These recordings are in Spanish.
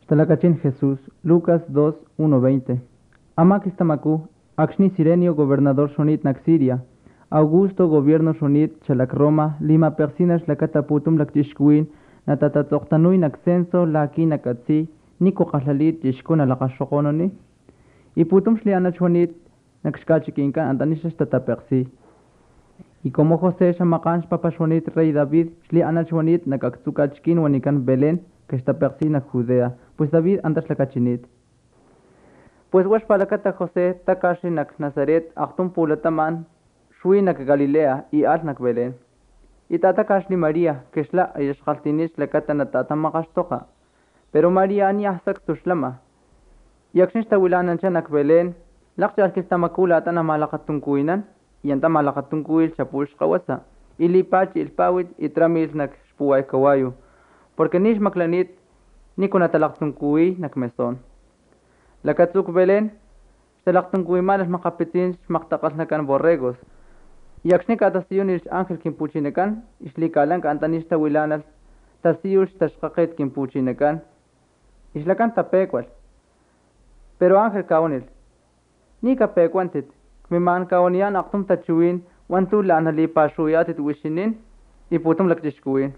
Talacachín Jesús, Lucas 2, 1-20. Amaquistamacu, Akshni Sirenio, gobernador Shonit Naxiria, Augusto, gobierno Shonit, Chalak Roma, Lima Persinas, la Cataputum, la Tishkuin, Natatatzoktanui, Naxenso, la Kinakatsi, Nico Kahlalit, Tishkuna, la Kashokononi, y Putum Shliana Shonit, Naxkachikinka, Antanisha Tatapersi. Y como José Shamakansh Papa Shonit, Rey David, Shliana Shonit, Nakatsukachkin, Wanikan Belén, que está persina Judea, pues David andas la cachinit. Pues wash palakata José, takashi nak Nazaret, achtum pulataman, shui nak Galilea, y al nak Belén. Y tatakashli María, que es la ayashkaltinis la katanatata magastoja. Pero María ni ahsak tushlama. Y akshinsta wilanan chanak Belén, lakchal que está macula atana malakatunkuinan, y anta malakatunkuil chapush kawasa. Y lipachi il pawit y tramil nak spuay kawayu. Porque nish maklanit ni kunatalaktunkui nakmeson. La katsuk Belén, talaktunkui malas makapitin maktakalnakan borregos. Y akshnik atasiyun ángel kimpuchinekan, islikalan kantanista wilanal, tasiyul tashkaket kimpuchinekan, islakan tapekwal. Pero ángel kaonil, ni kapekwantit, kmiman kaonian aktum tachuin, wantu lanali pashuyatit wishinin, iputum laktishkuin.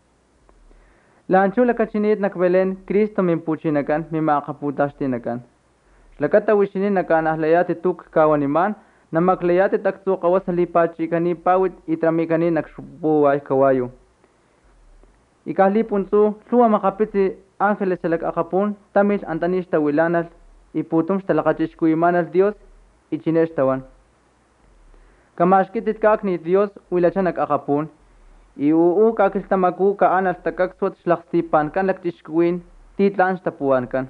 La anchula kachinit nak Belén, Cristo mimpuchinakan, mimakaputastinakan. Lakata wishinin nakan ahlayati tuk kawaniman, namaklayati taktu kawasali pachikani pawit itramikani nakshubuay kawayo. Ikahli puntu, suwa makapiti ángeles selak akapun, tamil antanista wilanal, iputum stalakachishkuimanal Dios, ichineshtawan. Kamashkitit kakni Dios wilachanak akapun, y kakiltamaku ka anas takakswat shlaqsipan kan laktishkuin titlan tapuan kan.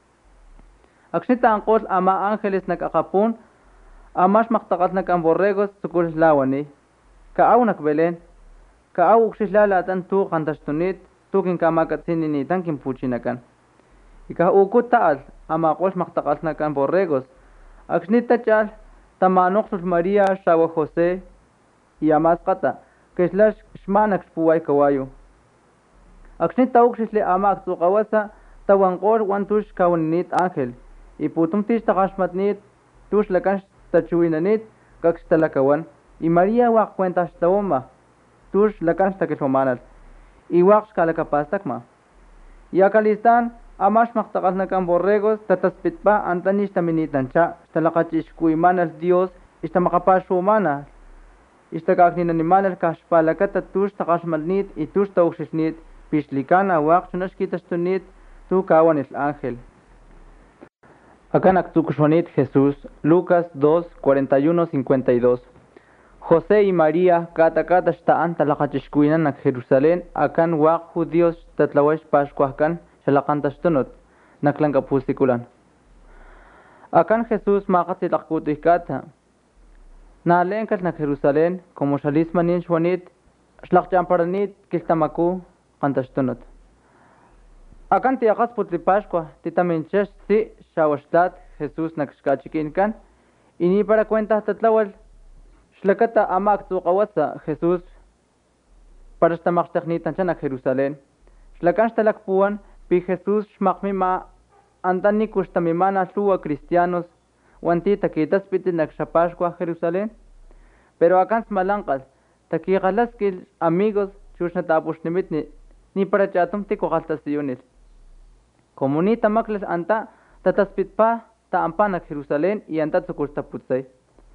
Akshita anqol ama ángeles nak akapun, amash maktaqat nak borregos sukul lawani. Ka au nak Belén, ka au ukshislalatan tu qantastunit, tukin kamakatsinini tankin puchinakan. Ika uku taal ama qol maktaqat nak borregos. Akshnita chal tamanoqsul María shawa José y amas qata. Que es la shmanak spuay kawayo. Akshin tauxisle amak tuqawasa tawanqor wantush kawaninit ángel. Y putum tish taqashmatnit tush lakansh tachuinanit kaksh talakawan. Y María waq cuentas tawama tush lakansh takilhumanal. Y waqsh kalakapastakma. Y akalistan amash maqtaqalnakan borregos tataspitpa antanish taminitancha talaqachishkuimanal Dios ishtamakapashumana. Istakaknin animales kashpalakata tush takashmalnit y tush tauxisnit, pishlikana waq chunashkitastunit, tu kawan el ángel. Acá naktukushonit Jesús, Lucas 2, 41-52. José y María kata shtaan talakachishkuinan nak Jerusalén, akan waq judíos tatlawash pashkuahkan shalakantashtunot, naklankapustikulan. Akan Jesús maqatilakutihkata. Nalenkas na Jerusalén, como shalismanin shwanit, shlaqchamparanit kiltamaku qantashtunot. Akan tiaqas putli Pascua, titaminchesh si shawashtat Jesús nakshkachikinkan, y ni para cuenta tatlawal, shlakata amak tuqawasa Jesús para shtamaqtaqnitancha na Jerusalén. Shlakan shtalakpuan, pi Jesús shmaqmima antanikus tamimana suwa cristianos, wanti takitas piti nakshapashkua Jerusalén, pero acá smalanqal, takikalaskil amigos chushnatapushnemit ni para chatum tikoqaltasiyunil. Como ni tamaklas anta tataspitpa ta ampanak Jerusalén y anta tsukustaputzay.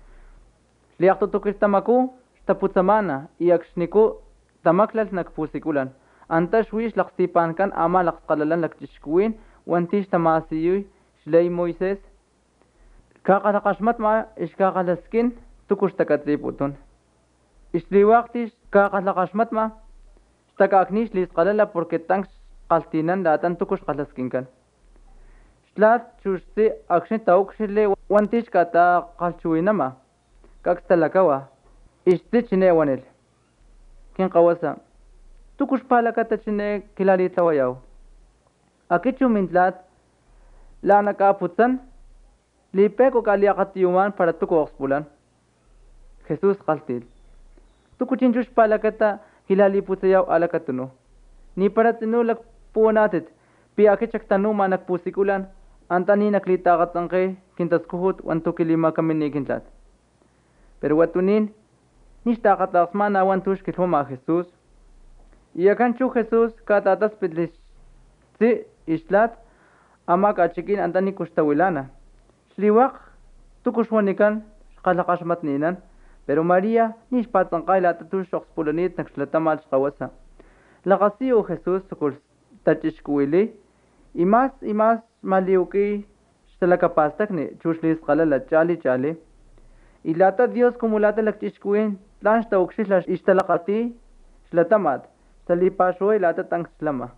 Liaqtutukistamaku taputzamana y akshniku tamaklas nakpusikulan. Anta shwish laqsipankan ama laqsqalalan laktishkuin wantish tamasiyuy shley Moisés. Kakalakashmat ma iskakalaskin tukush takatriputun. Isliwaqtish kakalakashmat ma stakaknish lisqalala porque tanks qaltinan latan tukush qalaskinkan. Shlat chushti akshin taukshile wantish kata qalchuinama kakstalakawa ishti chine wanil. Kin qawasa tukush palakata chine kilalitawayaw. Akichu mintlat la nakaputsan Lipeko kaliakatiyuman para tukoxpulan. Jesús qaltil. Tukuchinchush palakata hilaliputayaw alakatuno. Ni para tinulak puanatit, piakechak tanuma nakpusikulan antani naklitaqatanqe kintaskuhut wantu kilimakamini kintlat. Pero watunin nishtaqataqsmana wantush kilhuma Jesús. Y akanchu Jesús katatas pitlis si islat ama kachikin antani kushtawilana. Shliwaq tukushwanikan qalaqashmatninan. Pero María nishpatanqay latatush oqspulanit nakslatamal shqawasa. Laqasiu Jesús sukul tachishkuili y más maliuki shtalakapastakni chushlis qalala chali. Y lata Dios como lata lakchishkuin tlan shtawkshish ishtalaqati shlatamat salipashwe lata tangslama.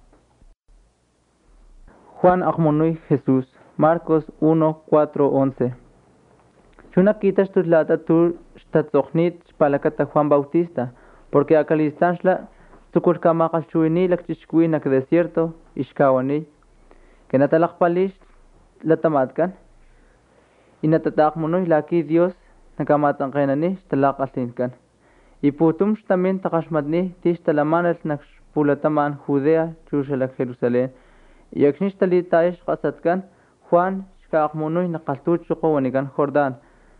Juan Ahmonui Jesús Marcos 1:4-11. Chuna quitas tus lata tu shtatzognit palakata Juan Bautista, porque akalistanshla tukulkamaqalchuini lakchishkuin nak desierto ishkawani que natalaqpalish latamatkan y natataqmonui laki Dios nakamatanqenani shtalaqaltinkan y putum también taqashmatni tishtalamanal nakpulataman Judea chushalak Jerusalén y aknish talitaish qasatkan Juan shkaqmonui naqaltuchuqo wanikan Jordán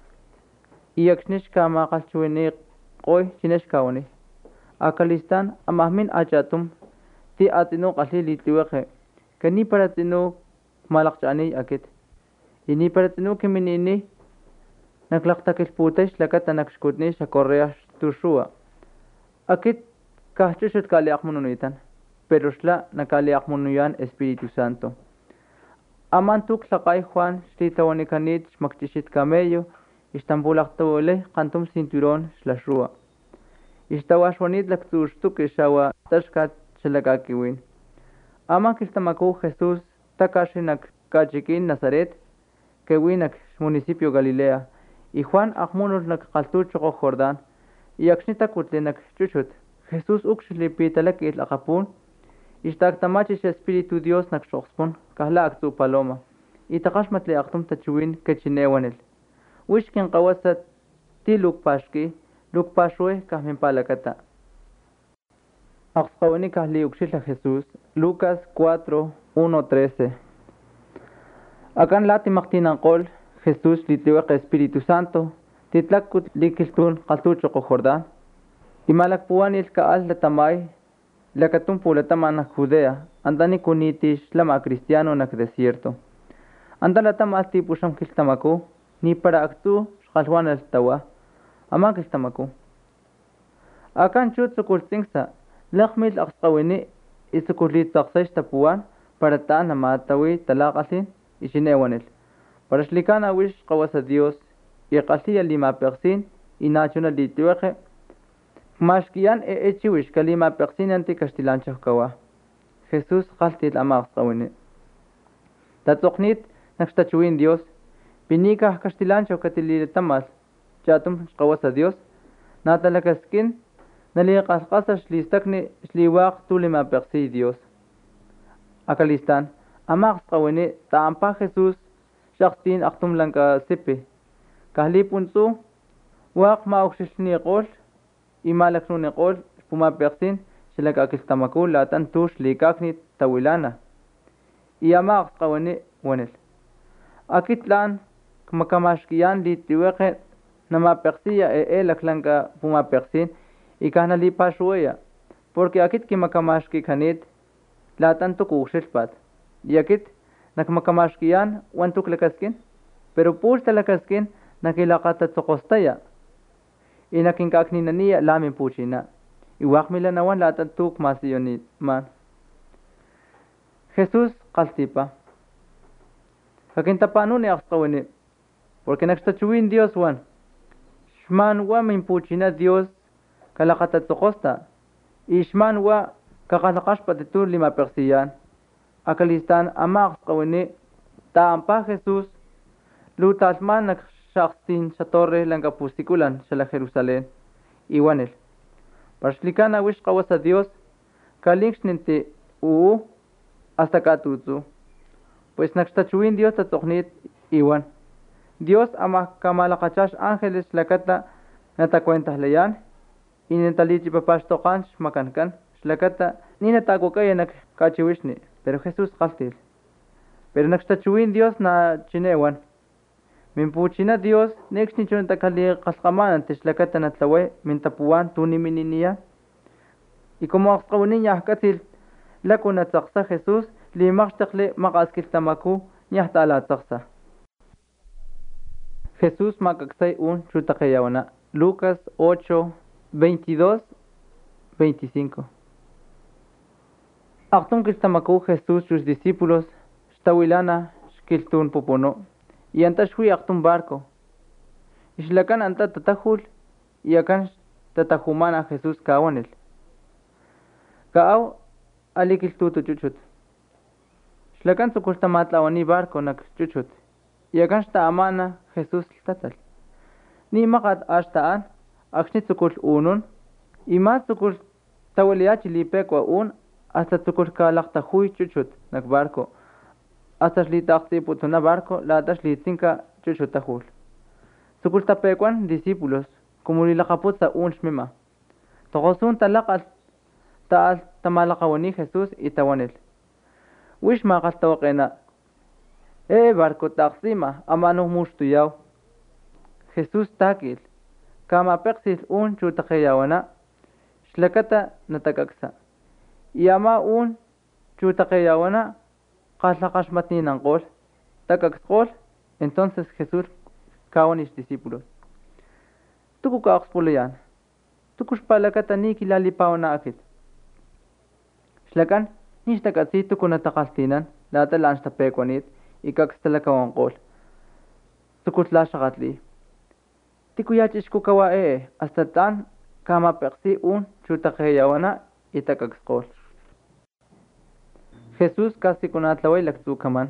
y aknish kamaqalchuini qoy chineshkawani akalistan amahmin achatum ti atinu qalli litiweqe que ni para tinu malaqchani akit y ni para tinu kiminini naklaqtakilputash lakata nakshkutni shakorreash tushua akit kahchushut kaliaqmununitan pero shla nakaliaqmunuyan Espíritu Santo amantuk laqay Juan shlitawanikanit shmakchishit camello Istanbulaqtawole qantum cinturón shlashua Ishtawashwanit laktushtuki shawa tashkat shalakakiwin Aman kiltamaku Jesús takashinak kachikin Nazaret kewinak municipio Galilea y Juan akmunul nak qaltuchoqo Jordán y akshnita kutlinak chuchut Jesús ukshlipitalak itlaqapun ishtaktamachish Espíritu Dios nak shoqspun kahla aktu paloma y taqashmatli aqtum tachuwin kechinewanil wishkin qawasat ti lukpashki lukpashwe kahmin palakata Aqsqawani kahli ukshila Jesús Lucas 4:1-13 Akan lati maqtinanqol Jesús litiweq Espíritu Santo titlakut likiltun qaltuchoqo Jordán y malakpuanil kaal latamay lakatum pulatama nak Judea andani kunitish lama cristiano nak desierto andalatama tipusham kiltamaku ni para aktu shqalwan altawa ama kiltamaku akan chut sukultingsa laqmil aqsqawini isukulitaqsash tapuan para ta namatawi talaqalin ishinewanil para shlikana wish qawasa Dios y qasiya lima persin y nachuna litiweqe mashkiyan echiwish kalima persin anti kastilanchah kawa Jesús qaltil ama aqsqawini tatsoqnit nakshtachuin Dios pinika kastilancho katililitamal chatum qawasa Dios natalakaskin naliqasqasa shlistakni shliwaq tulima persi Dios akalistan ama aqsqawini ta'ampa Jesús shaqtin aqtum lanka sipi kahli punsu waq ma uqshilniqol y malaknuniqol puma persin shilaka akiltamakul latan tush likakni tawilana y ama aqsqawini wanil akitlan makamashkiyan litiweqe nama persiya laklanka puma persin y kahna lipashweya porque akit kimakamashki kanit latan tukushilpat y akit nakmakamashkiyan wantuk lakaskin pero pushta lakaskin nakilaqata tsoqostaya y nakinkakninaniya lamin puchina y waqmilanawan latan tuk masiyonit man Jesús qaltipa kakintapanuni aqsqawini porque nakshtachuin Dios wan shman wa minpuchina Dios kalaqata tsoqosta y shman wa kaqalaqashpa titur lima persiyan akalistan ama aqsqawini ta'ampa Jesús lutalman nakshaqstin shatorre lanka pusikulan shala Jerusalén iwanil parshlikana wish qawasa Dios kalinksninti hasta katutsu pues nakshtachuin Dios tatsoqnit iwan Dios ama kamalaqachash ángeles lakata natakuentahlayan y nentalichipapash toqan shmakankan shlakata ninatakukayanak kachiwishni pero Jesús qaltil. Pero nakstachuin Dios na chinewan. Min puchina Dios next ni chon takali qasqaman tishlakata na tlawe min tapuan tuni mininiya. Y como aqawni ya katil la kuna tsaqsa Jesús li maqtaqli maqaskil tamaku ñahta la tsaqsa. Jesús makaksay un chutaqayawana. Lucas 8, 22, 25. Aqtun kiltamaku Jesús sus discípulos stawilana shkiltun popono. Y anta shui aqtun barco. Ishlakan anta tatahul y akan tatahumana Jesús kawanil. Kaaw alikiltutu chuchut. Ishlakan sukultamatlawani barco nak chuchut. Y akan amana Jesús tatal. Ni maqat ashtaan akshni tsukul unun y más tsukul tawaliachi lipekwa un hasta tsukul kalaqta huy chuchut nak barco. Hasta shlitaqsi putuna barco la tashlitinka chuchutahul. Tsukul tapekwan discípulos como lilaqaputsa un shmima. Toqosun talaqal taal tamalaqawani Jesús y tawanil. Wish maqal tawaqena. Barco taqsima amano mushtuyaw. Jesús takil. Kama pexil un chutaqayawana. Shlakata natakaksa. Y ama un chutaqayawana. Qaslaqashmatni nanqol. Takakskol. Entonces Jesús kawanish discípulos. Tuku kaaqspuliyan. Tukush palakata ni kilalipawana akit. Shlakan nishtakatsi tuku nataqaltinan. Lata lanstapekwanit. Y kakstalakawanqol. Tukutlashaqatli. Tikuyachishku kawa hasta tan kama peqsi un chutaqayawana y takakskol. Jesús casi kunatlaway laktukaman.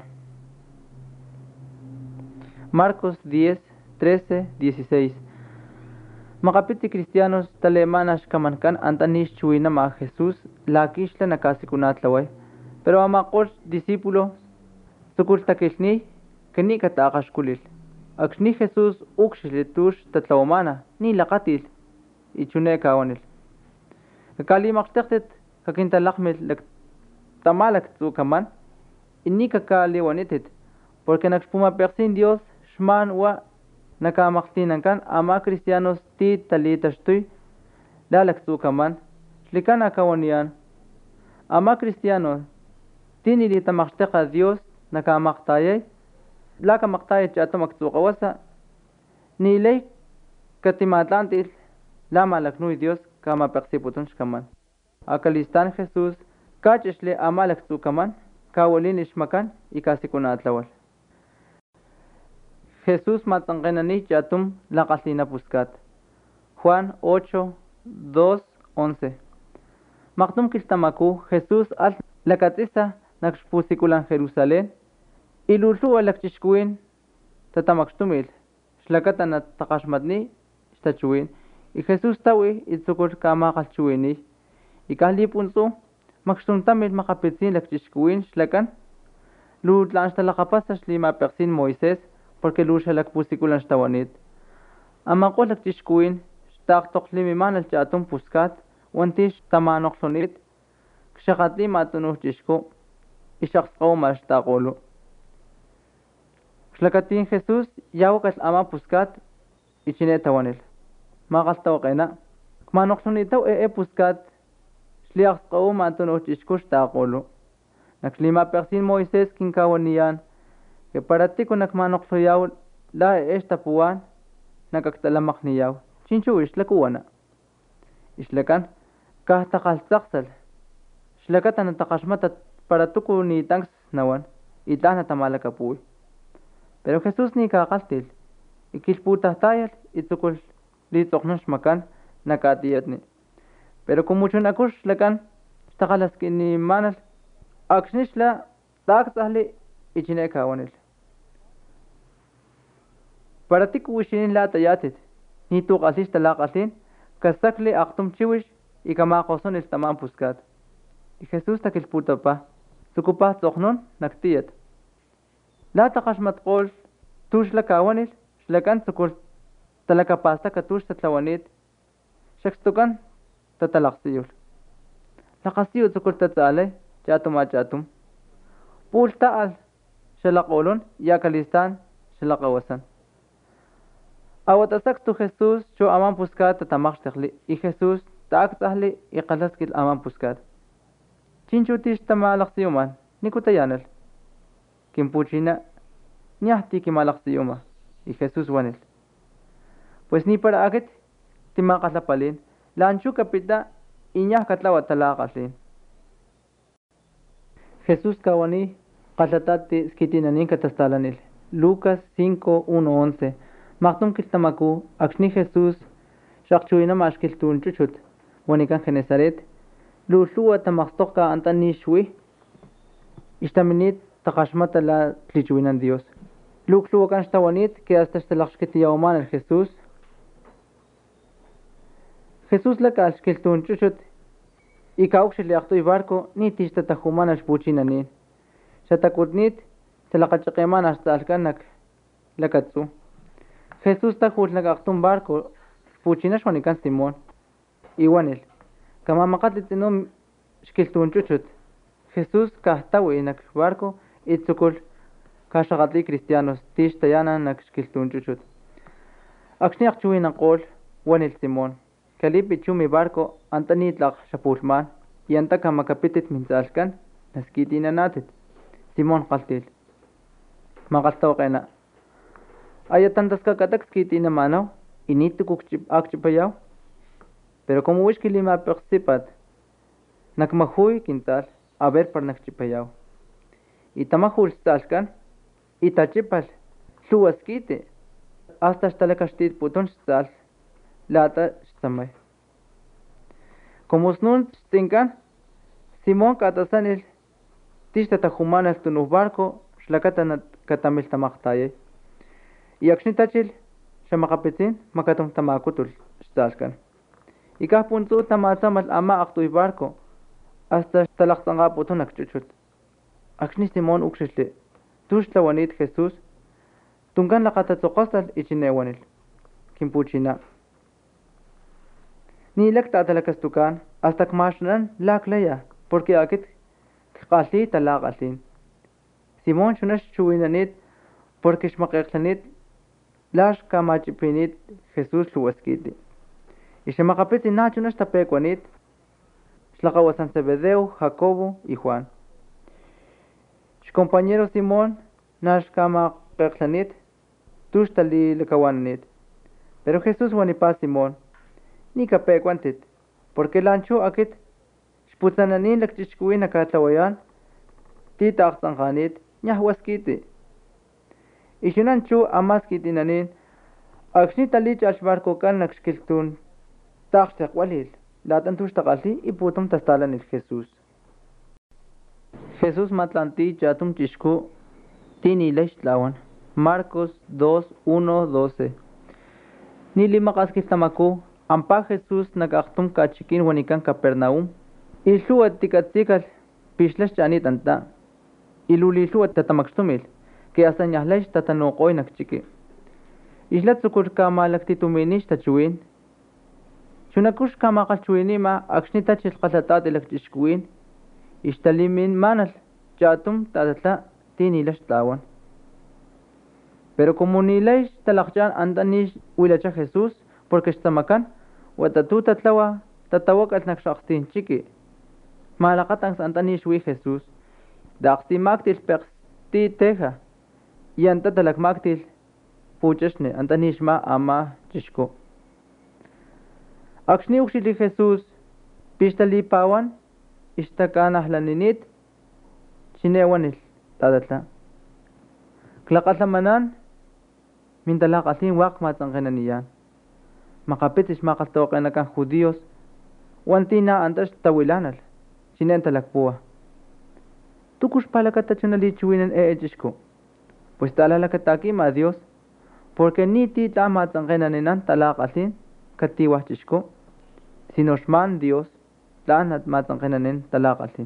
Marcos 10, 13, 16. Makapiti cristianos talemanas kamankan antanish chuina ma Jesús la kishla na casi kunatlaway. Pero amaqol discípulo tukul takilni keni kataqashkulil. Akshni Jesús ukshilitush tatlawamana ni laqatil ichune kawanil. Kakali maqtaqtit kakintalaqmil lak tamalak tsukaman inni kakali wanitit porque nakspuma persin Dios shman wa nakamaqtinan kan ama cristianos ti talitashtuy lalak tsukaman shlikana kawanian ama cristianos tini litamaqtaqa Dios nakamaqtayay laka maqtaya chatomak tsuqawasa ni ley katimatlantil la malaknuy Dios kama peqsiputun shkaman akalistan Jesús kachishle amalak tsukaman kawalin ishmakan y kasikunatlawal Jesús matanqenani chatum laqalina puskat Juan 8, 2, 11. Maqtum kiltamaku Jesús al lakatzisa nakshpusikulan Jerusalén ilulhu alakchishkuin tatamakstumil shlakata nataqashmatni shtachuin y Jesús tawi itzukul kama qalchuini y kahlipunsu makstumtamil maqapitsin lakchishkuin shlakan lutlanshtalaqapasa shlima persin Moisés porque lushalakpusikulan shtawanit amaqol lakchishkuin shtaqtoqlimi manal chatum puskat wantish tamanoqlonit kshaqatli matunuchishku ishaqsqaw mashtaqolu Shlakatin Jesús yawakal ama puskat ichine tawanil. Maqaltawaqena. Kmanoqsunitaw puskat shliaqsqaw matunuchishkush taqolu. Nakslima persin Moisés kinkawaniyan. Que para ti kunak manoqsoyaw la tapuan nakaktalamaqniyaw. Chinchu ishlakuwana. Ishlakan kahtaqalsaqsal. Shlakata nataqashmata para tuku ni tanks nawan. Itana tamalakapuy. Pero Jesús ni kaqaltil. Ikilputahtayal itukul litoknosh makan nakatiyatni. Pero como mucho nakush lakan taqalas ni manal aknishla taqsahli ichine kawanil. Para ti kuwishinin la tayatit ni tuqalis talaqasin kasakli aqtum chiwish y kamaqoson el tamam puskat. Y Jesús takilputapa tukupa toknon naktiyat. لا تقشمت قول توش لك أونيل شلكان تقول تلك باستا كتوش تتلوانيت شكستوكان تتلقسيول لقسيو تقول تتالي جاتم pulta al shalaqolon ya kalistan shalaqawasan awatasak tu Jesús cho aman puskat tatamaqtaqli y Jesús taaqtahli y qalaskil aman puskat chinchutish tamalaqsiyuman nikutayanal kimpuchina ñahti kimalaqsiyuma y Jesús wanel pues ni para aket timaqatlapalin lanchu kapita iñah katlawa talaqatlin Jesús kawani qalatati skitinanin katastalanil Lucas 5:1-11 Maqtum kiltamaku akshni Jesús shaqchuina mashkiltun chuchut wanikan Genesaret luluwa tamaqstoqa antani shwi ishtaminit taqashmata la tlichuinan Dios lukluwa kan shtawanit que hasta shtalaqshkitiyawman el Jesús la kashkiltun chuchut y kaukshiliaqtu y barco ni tishtatahuman shpuchinanin shatakutnit talaqachiqiman hasta alkanak lakatsu Jesús tajul nakaqtum barco puchinash wanikan Simón iwanil kama maqatlitinum shkiltun chuchut Jesús kahtawi nak barco itzukul kashaqatli cristianos tishtayana nak shkiltun chuchut akshni aqchuwinan qol wanil Simón kalipi chumi barco antanitlaq shapulman y anta kama kapitit mintzalkan naskitinanatit Simón qaltil maqaltawqena ayatantas kakatak skitina manaw initukuk akchipayaw pero como wishkilima peqsipat nakmajuy kintal a ver par nakchipayaw y tamajul stalkan y tachipal luwaskite hasta shtalakashtit putun stal lata shtamay como snun stinkan Simón katasanil tishtatajumanal tunuf barco shlakata katamil tamaqtayay y akshni tachil shamaqapitzin makatum tamakutul shtalkan y kah puntu tamatsamal ama aqtuy barco hasta talaqsanqa putunak chuchut akshni Simón ukshishli tushlawanit Jesús tunkan laqatatsoqostal ichinewanil kimpuchina ni laktatalakas hasta kmashnan laklaya porque akit kqalli talaqalin Simón shunash chuwinanit porque shmaqeqlanit lash kamachipinit Jesús luwaskiti y shmaqapiti nachunash tapekwanit shlaqawasan Zebedeo Jacobo y Juan compañero Simón nash kamaqeqlanit tushtali lakawanit pero Jesús wanipa Simón ni kapekwantit porque lancho akit shputzananin lakchishkuwin akatlawayan titaqsanqanit ñahwaskiti y shunanchu amaskitinanin akshni talich ashbarko kan nakshkiltun taqshaqwalil latan tushtaqalli y putum tastalanil Jesús matlanti chatum chishku tini lechtlawan Marcos 2:1-12 Nili maqaskiltamaku ampa Jesús nakaqtum kachikin wanikan Capernaum ilhuwa tikatsikal pishlash chanit anta ilulilhuwa tatamakstumil que hasta ñahlash tatanoqoy nakchiki islatsukur kamalaktituminish tachuin shunakush kamaqalchuinima akshni tachil qalatati lakchishkuin ishtalimin manal chatum tatatla tinilash tlawan pero como nilash talaqchan antanish wilacha Jesús porque estamakan watatu tatlawa tatawakal nakshaqtin chiki malaqatan antanish wi Jesús daqtimaktil peqti teja y anta talakmaktil puchashne antanishma ama chishko akshni ukshili Jesús pishtali pawan ishtakanahlanninit chinewanil tadatla klaqatlamanan mintalaqatlin waq matsanqenaniyan maqapitis maqaltoqenakan judíos wantina antash tawilanal chinen talakpuwa tukush palakatachunalichuwinan chishko pues talalakatakim Dios porque ni ti tamatsanqenaninan talaqatlin katiwah chishko sino shman Dios tlanat matsanqenanin talaqatlin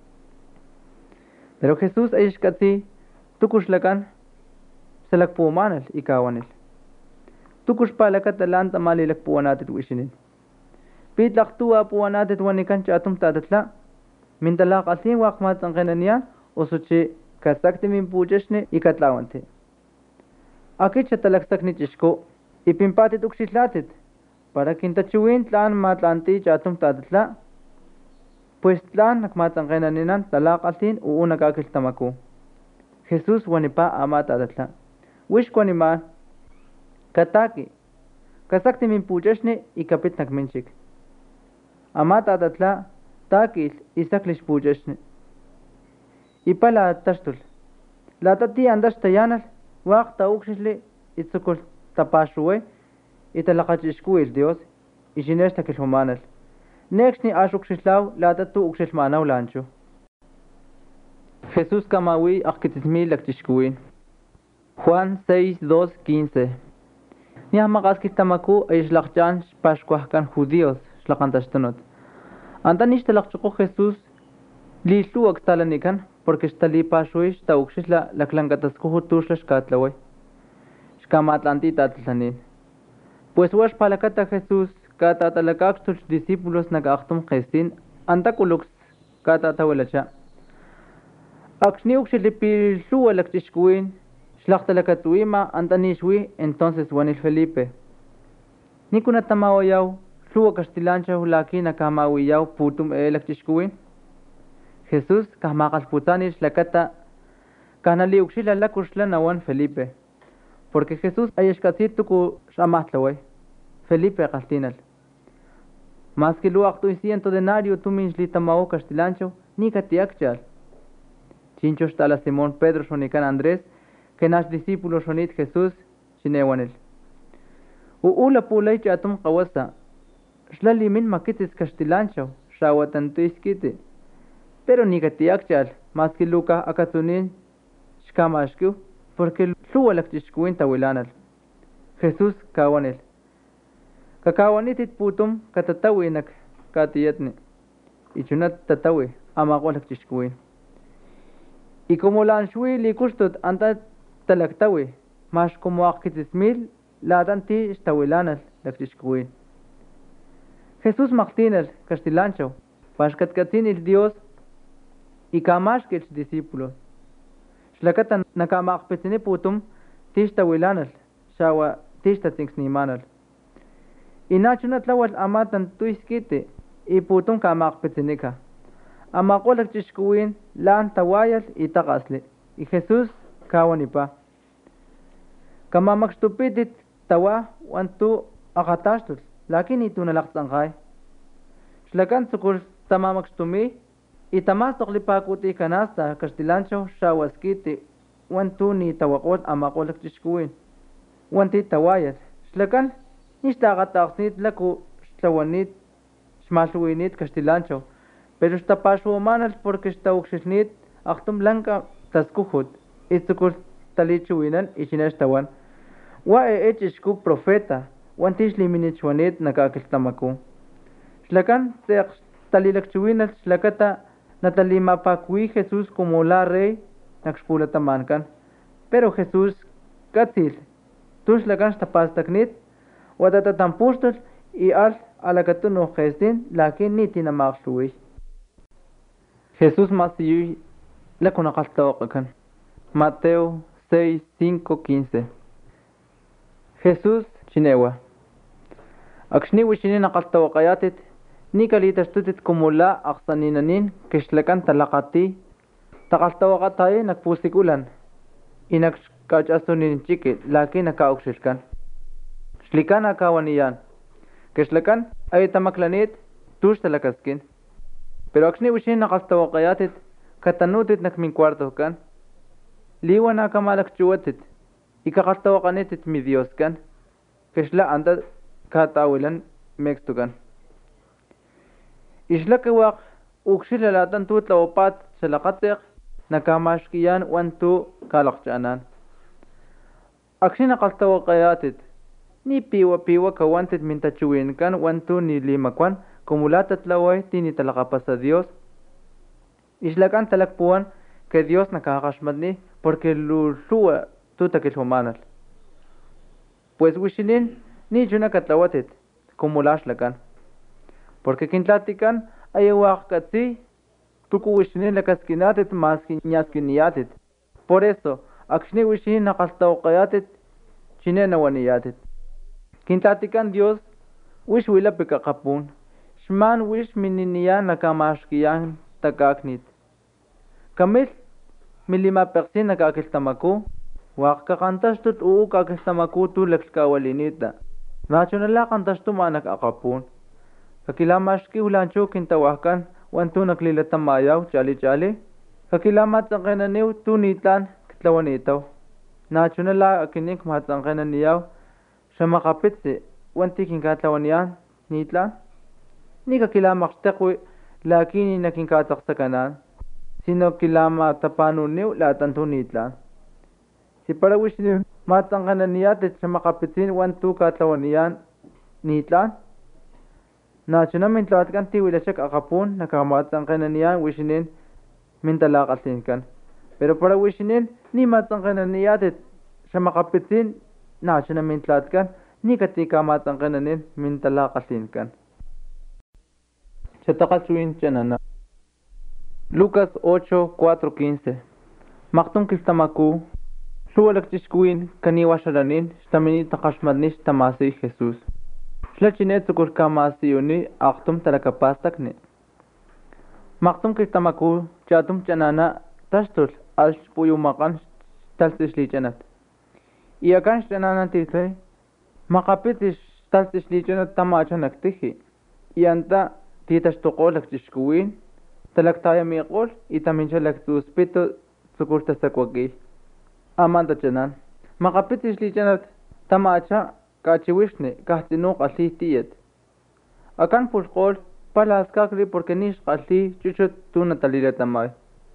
pero Jesús ayishkatzi tukushlakan salakpumanal ikawanil tukush palakatalan tamalilakpuwanatit wishinin pitlaqtuwa puwanatit wanikan chatum tatatla min talaqatlin waq matsanqenaniyan usuchi kasakti min puchashni y katlawante. Aquí chatalaksak ni chishko y pimpatit uxislatit para kintachuin tlan matlanti chatum tatatla pues tlan nakmatsanqenaninan talaqaltin uunakakiltamaku. Jesús wanipa ama tatatla. Wish wanima kataki kasakti min puchashni y kapit nakminchik. Ama tatatla takil isaklish puchashni. Ipala tashtul. La tati andash tayanal waqta uxishli itzukul tapashuwe italaqachishkuil Dios ishineshta kilhumanal. Nexni ashukshislaw la tatu uxishmanaw lancho. Jesús kamawi akkitismi laktishkuin. Juan 6:2-15. Nihamaqaskiltamaku aishlaqchan pashkuahkan judíos shlaqantashtunot. Antanish talaqchuqu Jesús lilu akstalanikan porque estali pashuish tauxishla laklankataskuhu tushla shkatlaway. Shkamatlanti tatlanin. Pues wash palakata Jesús katatalakakstuch discípulos nakaqtum qesin antakulux katatawelacha. Akshni uxilipi luwa laktishkuin shlaqtalakatuima antanishwi entonces wanil Felipe. Nikuna tamawayaw luwa kastilanchaw laki nakamawiyaw putum laktishkuin. Jesús kahmaqalputanish lakata kanali uxila lakushla nawan Felipe. Porque Jesús ayashkatituku shamatlaway. Felipe qaltinal. Mas que luaq tu 100 denario tuminshli tamao kastilanchaw ni katiakchal. Chincho stala Simón Pedro shonikan Andrés que nas discípulos shonit Jesús shinewanil. Uula pulay chatum qawasa. Shlali min makitis kastilanchaw shawatantuiskiti. Pero ni katiakchal mas que luka akatunin shkamashku porque luwa laktishkuin tawilanal. Jesús kawanil. Kakawanitit putum katatawinak katiyatni. Ichunat tatawi amaqwa laktishkuin. Y como la anshui li kustot anta talaktawi, mas como aqitismil la tanti stawilanal laktishkuin. Jesús maqtinal castilancho, pashkatkatinil Dios y kamashkil discípulos. Shlakatan nakamaqpitini putum tishtawilanal, shawa tishtatinksnimanal. Y nachunat lawal amatan tuiskite y putum kamaqpitinika. Amaqolak chishkuin lan tawayal y taqasli. Y Jesús kawanipa. Kamamakstupitit tawa wantu aqatashtul. Lakin itunalaqtangay. Shlakan tsukur tamamakstumi y tamastoqlipakuti kanasta kastilancho shawaskiti wantu ni tawaqol amaqolak chishkuin. Wanti tawayal. Shlakan nishtaqataqsnit laku shlawanit shmalhuinit kastilancho. Pero está pasó manal porque está uxisnit actum blanca taskuhut istukul talichuinan y chinestawan wa echishku profeta wantish liminichwanit nakakiltamaku shlakan teq talilakchuinal shlakata natalimapakui Jesús como la rey nakshpulatamankan pero Jesús katil tushlakan stapastaknit watatatampushtul y al alakatuno gestin lakin nitinamaqshuish Jesús Masiyuy la conaqaltaoqakan. Mateo 6:5-15. Jesús chinewa. Akshni wishinin aqaltaoqayatit ni kalitastutit como la aqsaninanin kishlakan talaqati taqaltaoqatay nakpusikulan y nakachasunin chiki lakin nakauxilkan. Shlikan akawaniyan. Kishlakan ay tamaklanit tush talakaskin. Pero akshni wishin naqaltawaqiyatit katanutit nak min cuarto kan liwa nakamalakchuwatit y kaqaltawaqanitit mi Dios kan kishla anda katawilan mextukan ishlaki waq ukshila latan tu tlawapat salaqatiq nakamashkiyan wantu kalaqchanan akshni naqaltawaqiyatit ni piwa kawantit min tachuwin kan wantu ni limakwan como la tatlaway tini talaqapasa Dios islakan talakpuan que Dios nakaqashmatni porque lulua tutakilhumanal pues wishinin ni chuna katlawatit como lashlakan porque kintlatikan ayawaq katsi tuku wishinin lakaskinatit mas kinyaskiniyatit Por eso, akshni wishin naqaltawqayatit, chinena waniyatit. Kintatikan Dios, wish wila pikaqapun, shman wish mininiya nakamashkiyan takaknit. Kamil milima persin nakakiltamaku, waqka qantashtut kakiltamaku tu lekskawalinita. Nachunala qantastuma nakaqapun. Kakilamashki hulanchu kintawahkan, wantu naklilatamayau chali chali. Kakilamatsanqenaniw tu nitlan kitlawanitaw. Nachunala akinik matsanqenaniyaw, shamakapitsi, wanti kinkatlawaniyan nitlan. Ni kakilamaqteqwi, lakini nakinkataqsakanan, sino kilamatapanuniw latantu nitlan. Si para wishni matsanqenaniyatit shamakapitsin wantu katlawaniyan nitlan. Nachuna mintlaatkan tiwilashak aqapun nakamatsanqenaniyan wishnin mintalaqaltinkan. Pero para wishnin ni matsanqenaniyatit shamakapitsin nachuna mintlaatkan ni katikamatsanqenanin mintalaqaltinkan. Chataqatsuin chanana. Lucas 8:4-15. Maqtun kiltamaku suwalakchishkuin kaniwasharanin shtamini taqashmatni shtamasi Jesús. Shlachine tsukurkamasiyuni aqtum talakapastakni. Maqtum kiltamaku chatum chanana tashtul alsh puyumaqan talsishlichanat. Y akan chanana tise maqapitish talsishlichanat tamachanak y anta titashtoqolak chishkuwin talaktayamiqol y también chalaktuspito tsukurtasakwaki. Amanta chanan maqapitish lichanat tamacha kachiwishne kahtinuq alli tiyat. Akan pulqol palaskakli porque nish alli chuchut tunatalilatamay.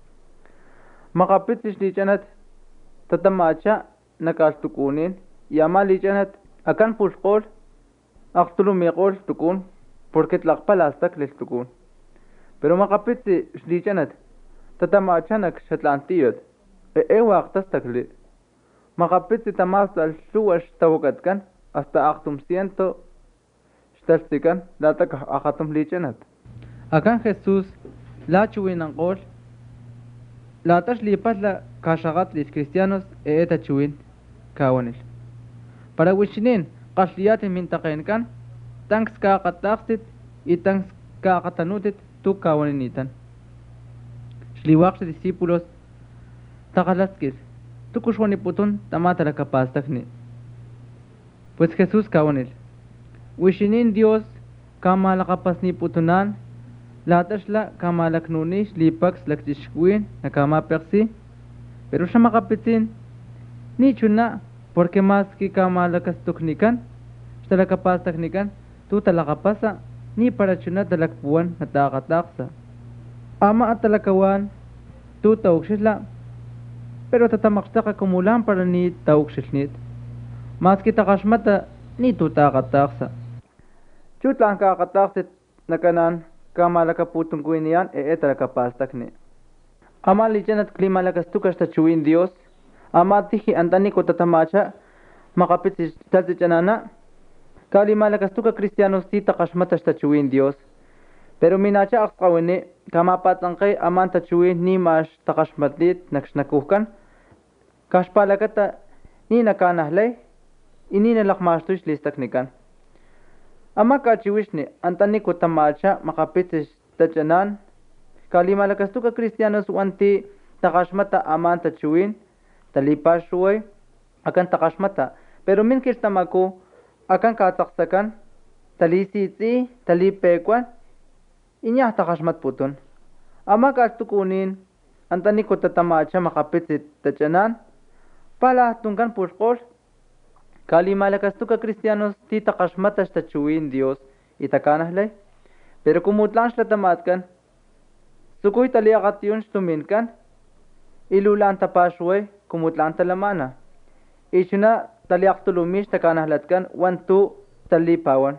Maqapitish lichanat tatamacha nakaltukunin y ama lichanat akan pulqol aqtulumiqol tukun porque tlaqpalastakli tukun. Pero maqapitsi lichanat tatamachanak shatlantiyot waqtastakli. Maqapitsi tamastal luwash tawakatkan hasta aqtum ciento shtaltikan lataka aqatum lichanat. Akan Jesús lachuwinanqol latash lipatla kashagatlis cristianos tachuwin kawanil. Para wishinin qasliyatin mintaqenkan tanks kaqataqsit y tanks kaqatanutit tu kawaninitan. Shliwaqsh discípulos taqalaskis tukushwaniputun tamatalakapastakni. Pues Jesús kawanil. Wishinin Dios kamalakapasniputunan latashla kamalaknunish lipaks laktishkuin nakamapersi. Pero shamakapitsin ni chuna porque más que kamalakastuknikan shtalakapastaknikan tu talakapasa ni para chuna talakpuan nataqataqsa. Ama atalakawan tu tauxisla pero tatamaqstaqa kumulan para ni tauxilnit. Más que taqashmata ni tu taqataqsa. Chutlan kaqataqsit nakanan kamalakaputunkuinian talakapastakni. Ama lichanat klimalakastukas tachuin Dios. Ama tiji antaniko tatamacha maqapitsis taltichanana kalimalakastuka cristianos ti taqashmatash tachuin Dios. Pero minacha aqqawini kamapatsanqay aman tachuin ni mash taqashmatlit nakshnakuhkan kashpalakata ni nakanahlay ini nalaqmashtush listaknikan. Ama kachiwishni antaniko tamacha maqapitsis tachanan kalimalakastuka cristianos wanti taqashmata aman tachuin talipashuay akan taqashmata pero min kiltamaku akan katsaqsakan talisitsi talipekuan iñah taqashmat putun. Ama kaltukunin antaniko tatamacha maqapitsit tachanan pala tunkan pulqol kalimalakastuka cristianos ti taqashmatash tachuin Dios itakanahlay pero kumutlan shlatamatkan sukuy taliaqatiyun shtuminkan ilulan tapashuay kumutlan talamana ichuna taliaqtulumish takanahlatkan wantu talipawan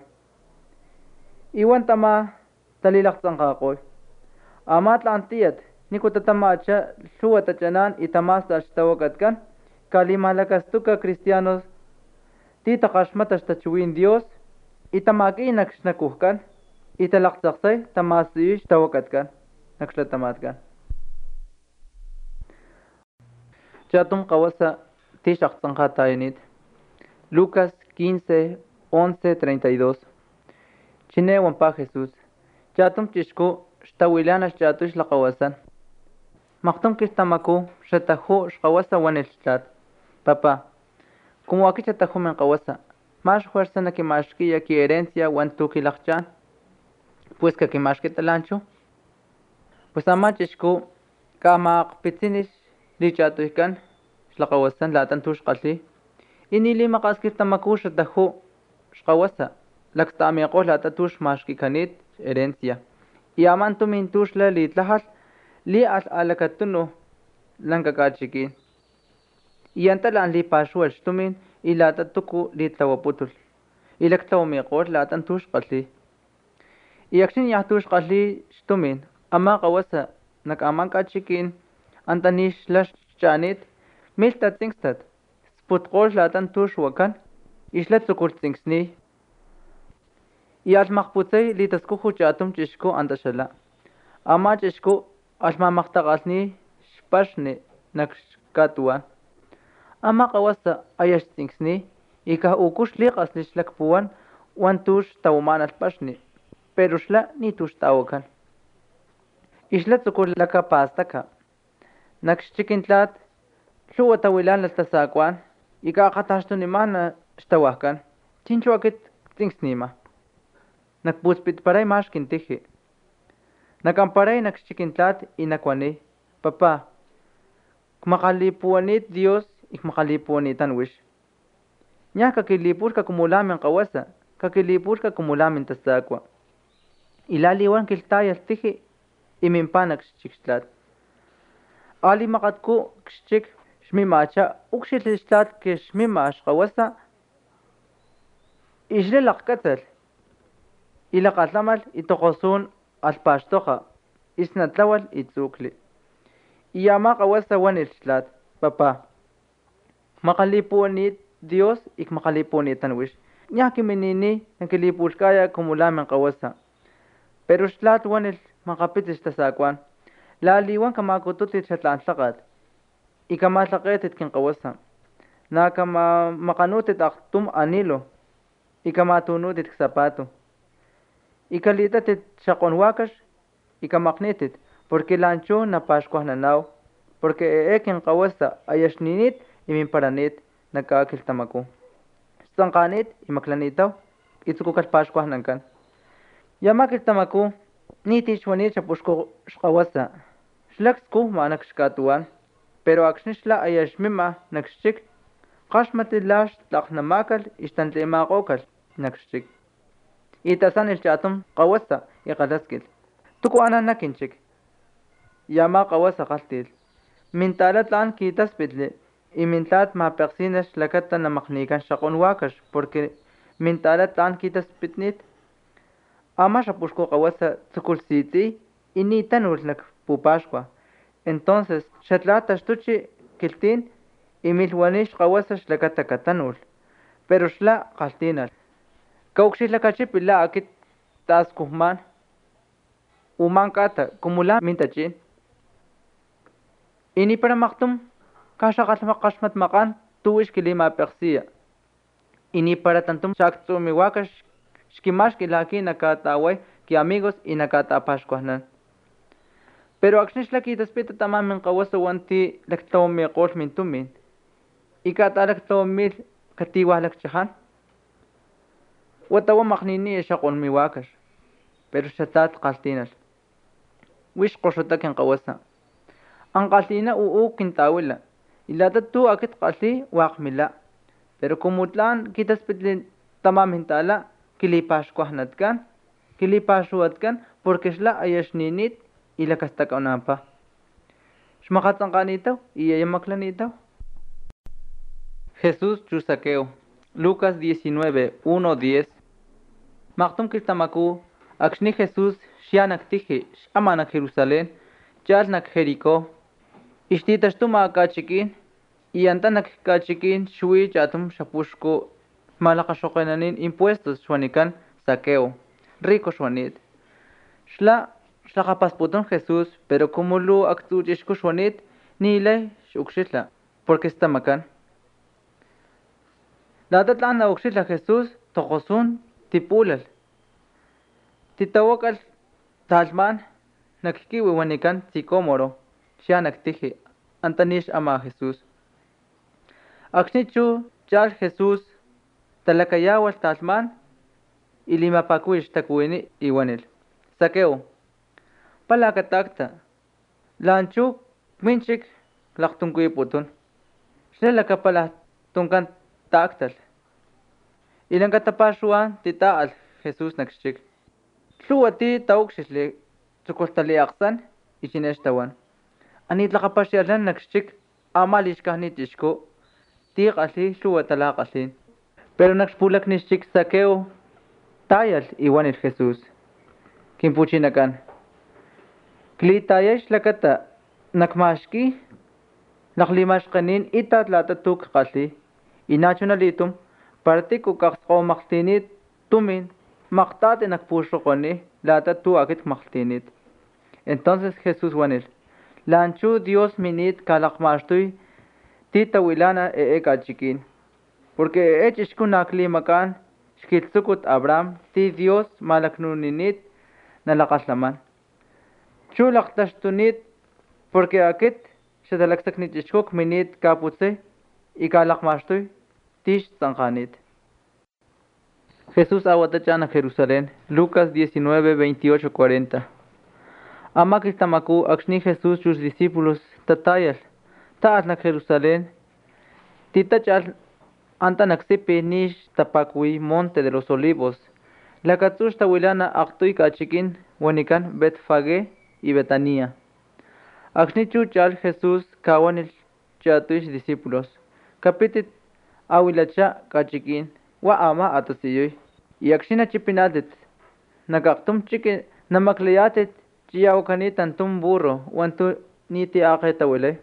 iwan tama talilaqtsanqaqoy ama tlantiyat niku tatamacha lhuwa tachanan itamasta ashtawakatkan kalimalakastuka cristianos ti taqashmatash tachuin Dios itamaki nakshnakuhkan italaqtsaqsay tamasiyish tawakatkan nakshatamatkan. Chatum kawasa tishak tsanjatayanit. Lucas 15, 11, 32. Chinewan pa Jesús. Chatum chishku shtawilanas chatush la kawasan. Maktum kistamaku shatahu shkawasa wanelchlat. Papá, como aquí chatahu men kawasa. Más fuerza na que mashki ki herencia wan tuki lachan. Pues que mashki talancho. Pues ama chishku kama pitinish li chatuikan shlakawasan latan tush qalli. Inili maqaskir tamaku shatahu shkawasa. Lakstamiqo lata tush mashki kanit herencia. Y aman tumin tush la li tlahal li al alakatuno lanka kachikin. Y antalan li pashuel tumin y lata tuku li tlawaputul. Y laktawmiqo latan tush qalli. Y akshin yahtush qalli shtumin. Ama qawasa nak aman kachikin antanish lash chanit milta tingstat. Sputqol latan tush wakan. Isla tsukur tingsni. Y al maqputzay li taskuhu chatum chishku antashala. Ama chishku al mamaqtaqalni shpashni nakshkatuan. Ama qawasa ayash tingsni. Y ka ukush liqas lishlakpuan wan tush tawman al pashni. Pero shla ni tush tawakan. Isla tsukur laka pastaka. Nakshchikintlat luwa tawilan lastasakwan. Y ka qatashtu nimana shtawahkan. Chinchu akit tingsnima. Nakpuspit paray mashkintiji. Nakamparay nakshchikintlat y nakwani. Papá, kmakalipuanit Dios y kmakalipuanitan wish. Nya kakilipur kakumulamin kawasa. Kakilipur kakumulamin tasakwa. Ilaliwan kiltayas tiji y minpa nakshchikintlat. Ali makatku kshchik shmimacha ukshilishtat ke shmimash kawasa. Ishlilaq katsal. Ilaqatlamal itoqosun alpashtoqa. Isnatlawal itzukli. Iyama qawasa wanilchlat, papá. Maqalipuanit Dios y maqalipuanitan wish. Ñaki menini nankilipulkaya kumulamen qawasa. Pero shlat wanil maqapitis tasakwan. Laliwan kamakututit shatlantlakat. Y kamatlaqetit kin qawasa. Na kama maqanutit aqtum anilo. Y kamatunutit zapato. Y kalitatit shaqonwakash y kamaqnitit, porque lancho na pashkuahnanaw, porque ekin qawasa ayashninit y minparanit nakakil tamaku. Stanqanit y maklanitaw, y tsukukal pashkuahnankan. Yamakil tamaku, niti shwanit shapushko shqawasa. Shlaksku ma nakshkatuan, pero akshishla ayashmima nakshchik, qashmatilash tlaqnamakal ishtantlemaaqokal nakshchik. Itasan el chatum qawasa y qalaskil. Tuku anan nakinchik. Yama qawasa qaltil. Mintalat lan kitas pitli. Y mintat ma pexinas lakata namaqnikan shaqon wakash. Porque mintalat lan kitas pitnit. Ama shapushko qawasa tukul siti. Y ni tanul lak pupashwa. Entonces, shatlata shtuchi kiltin. Y milwanish qawasa shlakata katanul. Pero shla qaltinal. Kaukshis la kachipila akit tas kuhman. Uman kata kumula mintachin. Ini para maktum kasha katma kashmat makan tuwish kilima persia. Ini para tantum shaktu miwakash shkimash kilaki nakataway ki amigos y nakatapashkuahnan. Pero akshnish la kitaspita tamamin qawasa wanti laktawmi qol min tumin. Ikata laktawmil katiwah lakchahan. Watawa maqnini shaqon miwakash. Pero shatat qaltinal. Wish qoshotakin qawasa. Ang qaltina kintawila. Ilatatu akit qalti waqmila. Pero kumutlan kitaspitlin tamam hintala kilipashkuahnatkan. Kilipashuatkan porque shla ayashninit ilakastakaunampa. Shmaqatsanqanitaw iyayamaklanitaw. Jesús chusaqueo. Lucas 19, 1-10. Maqtum kiltamaku, akshni Jesús shianak tiji, shamanak Jerusalén, chalnak Jericó, ishtitashtum kachikin, y antanak kachikin shui chatum shapushko, malakashokenanin impuestos shwanikan saqueo, rico shwanit. Shlaqapasputum Jesús, pero como lu aktu shwanit, nile shukshitla. porque está macan. La tatlan na uxila Jesús tojosun tipulal. Titawakal talman nakkiwi wanikan sicómoro xianaktiji antanish ama Jesús. Aknichu chal Jesús talakayawal talman ilimapakuish takuini iwanil. Saqueo palakatakta lanchu minchik laktunkuiputun. Xnelakapala tunkan taktal. Ilankatapashuan titaal Jesús nakxchik. Tluwati tauxixli tsukultali aqsan ichineshtawan. Anitlaqapashialan nakxchik amalishkahni tishko tiqalli tluwatalaqallin. Pero nakxpulak nixchik saqueo tayal iwanil Jesús. Kimpuchinakan. Klitayesh lakata nakmashki naklimashqanin itat latatuk qalli inachunalitum partiku kaqsqomaqtinit tumin maqtate nakpushqoni latatu akit maqtinit. Entonces Jesús wanil lanchu Dios minit kalaqmashtui titawilana kachikin. Porque echishkunaklimakan xkiltsukut Abraham ti Dios malaknuninit nalaqaslaman. Chulaqtashtunit porque akit xatalaktaknichishkuk minit kaputse y kalaqmashtui tish tsanqanit. Jesús awatachan a Jerusalén. Lucas 19, 28, 40. Amakistamaku akshni Jesús sus discípulos tatayal taat na Jerusalén titachal antanaksipi nish tapakui monte de los olivos. La katsush tawilana aktui kachikin wanikan Betfagé y Betania. Akshni chuchal Jesús kawanil chatuish discípulos. Kapitit awilacha kachikin wa ama atasiyoy. Y akshina chipinatit nakaktum chiki namakliyatit chiyawkanitan tum burro wantu niti aqetawile.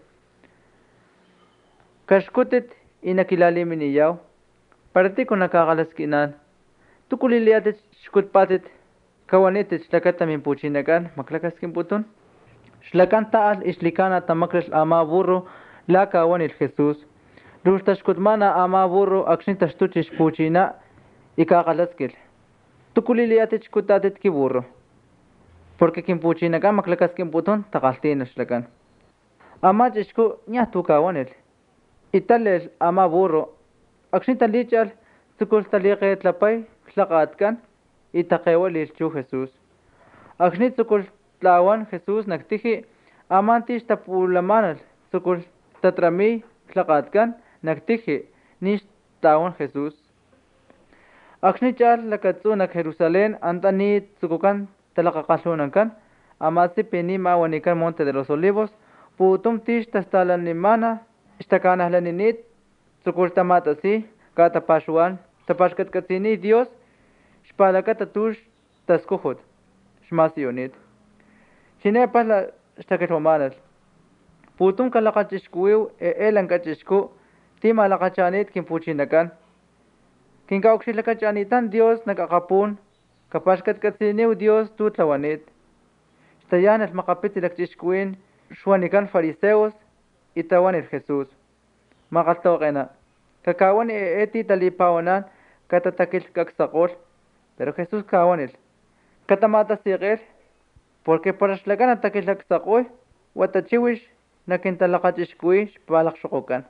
Kashkutit inakilaliminiyaw partiko nakakalaskinan. Tukuliliyatit shkutpatit kawanitit shlakata minpuchinakan maklakaskin putun. Shlakan taal ishlikana tamaklash ama burro la kawanil Jesús. Luxtashkutmana ama burro akshintashtuchish puchina ikaqalaskil. Tukuliliyatit shkutatit ki burro. Porque kimpuchinakan maklakaskin putun taqaltina shlakan. Ama chishku ñahtu kawanil. Italel ama burro akshintalichal tsukultaliqe tlapay tlaqatkan itaqewalil chu Jesús. Akshni tsukultlawan Jesús naktiji amantish tapulamanal tsukultatrami tlaqatkan naktiji nish tawan Jesús. Akshni chal lakatsunak Jerusalén antani tsukukan talaqaqalhunankan amasipi nima wanikan monte de los olivos putum tish tastalanimana ishtakanahlaninit tsukultamatasi katapashuan tapashkatkatsini Dios shpalakata tush taskuhut shmasionit. Shinepala shtakethomanal putum kalaqachishkuiw elankachishku timalaqachanit kimpuchinakan. Kinkauxilakachanitan Dios nakaqapun kapashkatkatsiniw Dios tutlawanit. Shtayanal maqapitilakchishkuin shwanikan fariseos itawanil Jesús. Maqaltoqena kakawani eti talipawanan katatakil kaksaqol, pero Jesús kawanil katamatasiqil porque para shlakana takil kaksaqoy watachiwish nakintalaqachishkuish palaqshoqokan.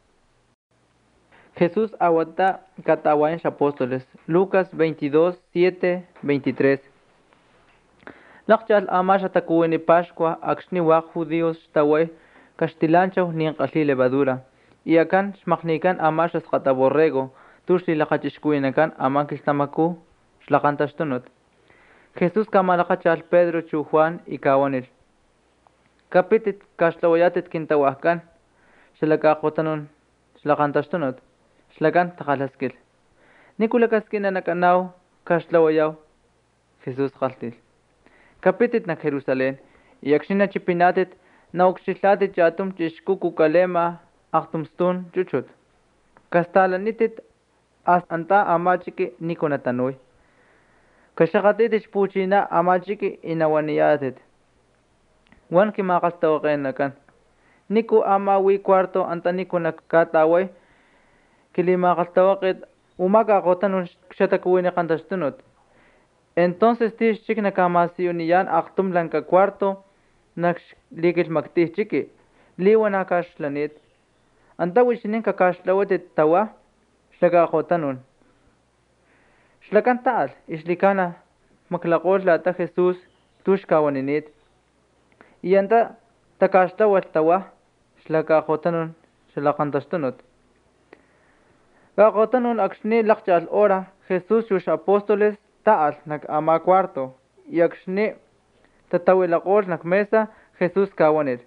Jesús awata katawain apóstoles. Lucas 22, 7, 23. Laqchal amasha takuini Pascua akshni waq judíos taway castilanchaw ninqalli levadura. Y akan shmaqnikan amashas qataborrego tushli laqachishkuinakan aman kiltamaku shlaqantashtunut. Jesús kamalaqachal Pedro chu Juan y kawanil. Kapitit kashlawayatit kintawahkan shalakaqotanun shlaqantashtunut. Shlakan taqalaskil. Nikulakaskina nakanaw kashlawayaw Jesús qaltil. Kapitit na Jerusalén y akshina chipinatit naukshihlatit chatum chishkuku kalema aqtumstun chuchut. Kastalanitit as anta amachiki nikonatanui. Kashaqatitish puchina amachiki inawaniyatit. Wan kimaqaltawaqenakan. niku ama wi cuarto anta niku nakataway kilimakaltawakit umakakotanun xatakuwini kantaxtunut. Entonces tixchik nakamasiyuniyan aktum lanka cuarto naklikilmaktihchiki liwa nakaxlanit anta wixinin kakaxtlawatit tawa xlakakotanun xlakan ta'al ixlikana maklakgolh lata Jesús tuxkawaninit y anta takaxtlawalh tawa xlakakotanun xalakgantaxtunut kakotanun akxni lakchalh hora Jesús xux apóstoles ta'al nak ama cuarto y akxni tatawilakgolh nak mesa Jesús kawanilh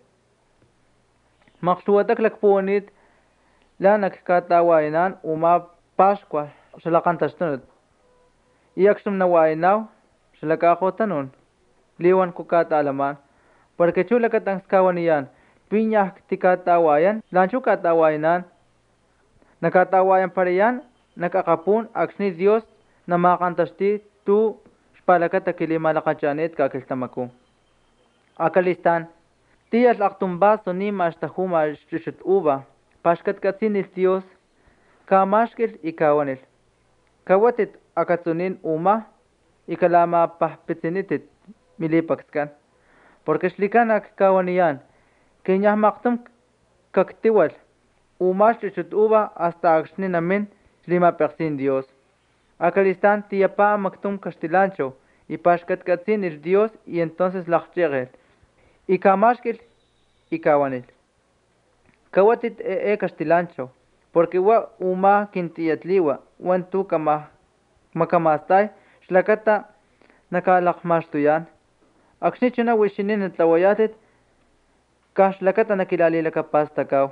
makglhuwatak lakpuwanit la nakkatawayanan uma Pascua xalakgantaxtunut y akxtum nawayanaw xalakakotanun liwan kukatalaman porque chu lakatanks kawaniyan piña tikatawayan lanchu katawayanan nakatawayanparayan nak akapun akxni Dios namakgantaxti tu xpalakata kilimalakachanit kakilhtamaku akalistan tiyalh akgtum vaso nima xtajuma xchuchut uva paxkatkatsinilh Dios kamaxkilh y kawanilh kawatit akatsunin uma y kalamapajpitsinitit milipakskan porque xlikana kawaniyan kiñaj makgtum kaktiwalh uma xchuchut uva hasta akxni namin xlimapekgsin Dios akalistan tiyapa maktum kaxtilancho y paxkatkatsinilh Dios y entonces lakgchekgelh y kamaxkilh y kawanilh kawatit kaxtilancho porque wa uma kintiyatliwa wantu makamastay xlakata nakalakgmaxtuyan akxni chuna wixinin natlawayatit kaxlakata nakilalilakapastakaw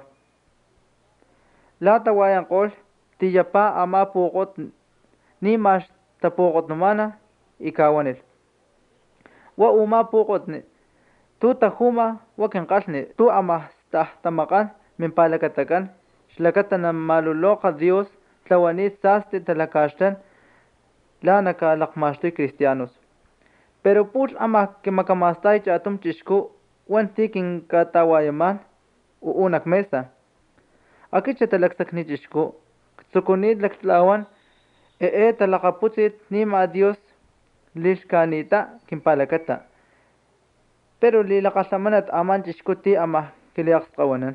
la tawayankgolh tiyapa ama pukgot nima xtapukgotnumana y kawanilh wa uma pukgotni tu tajuma wa kinkgalhni tu ama stajtamakgan minpalakatakan xlakata namalulokga Dios tlawanit sasti talakaxtlan la nakalakgmaxtuy cristianos pero pulh ama kimakamastay chatum chixku wanti kinkatawayaman nak mesa akit xatalaksakni chixku tsukunit laktlawan talakgaputsit nima Dios lilhkanita kinpalakata pero lilakgalhamanat aman chixku ti ama kiliakgskgawanan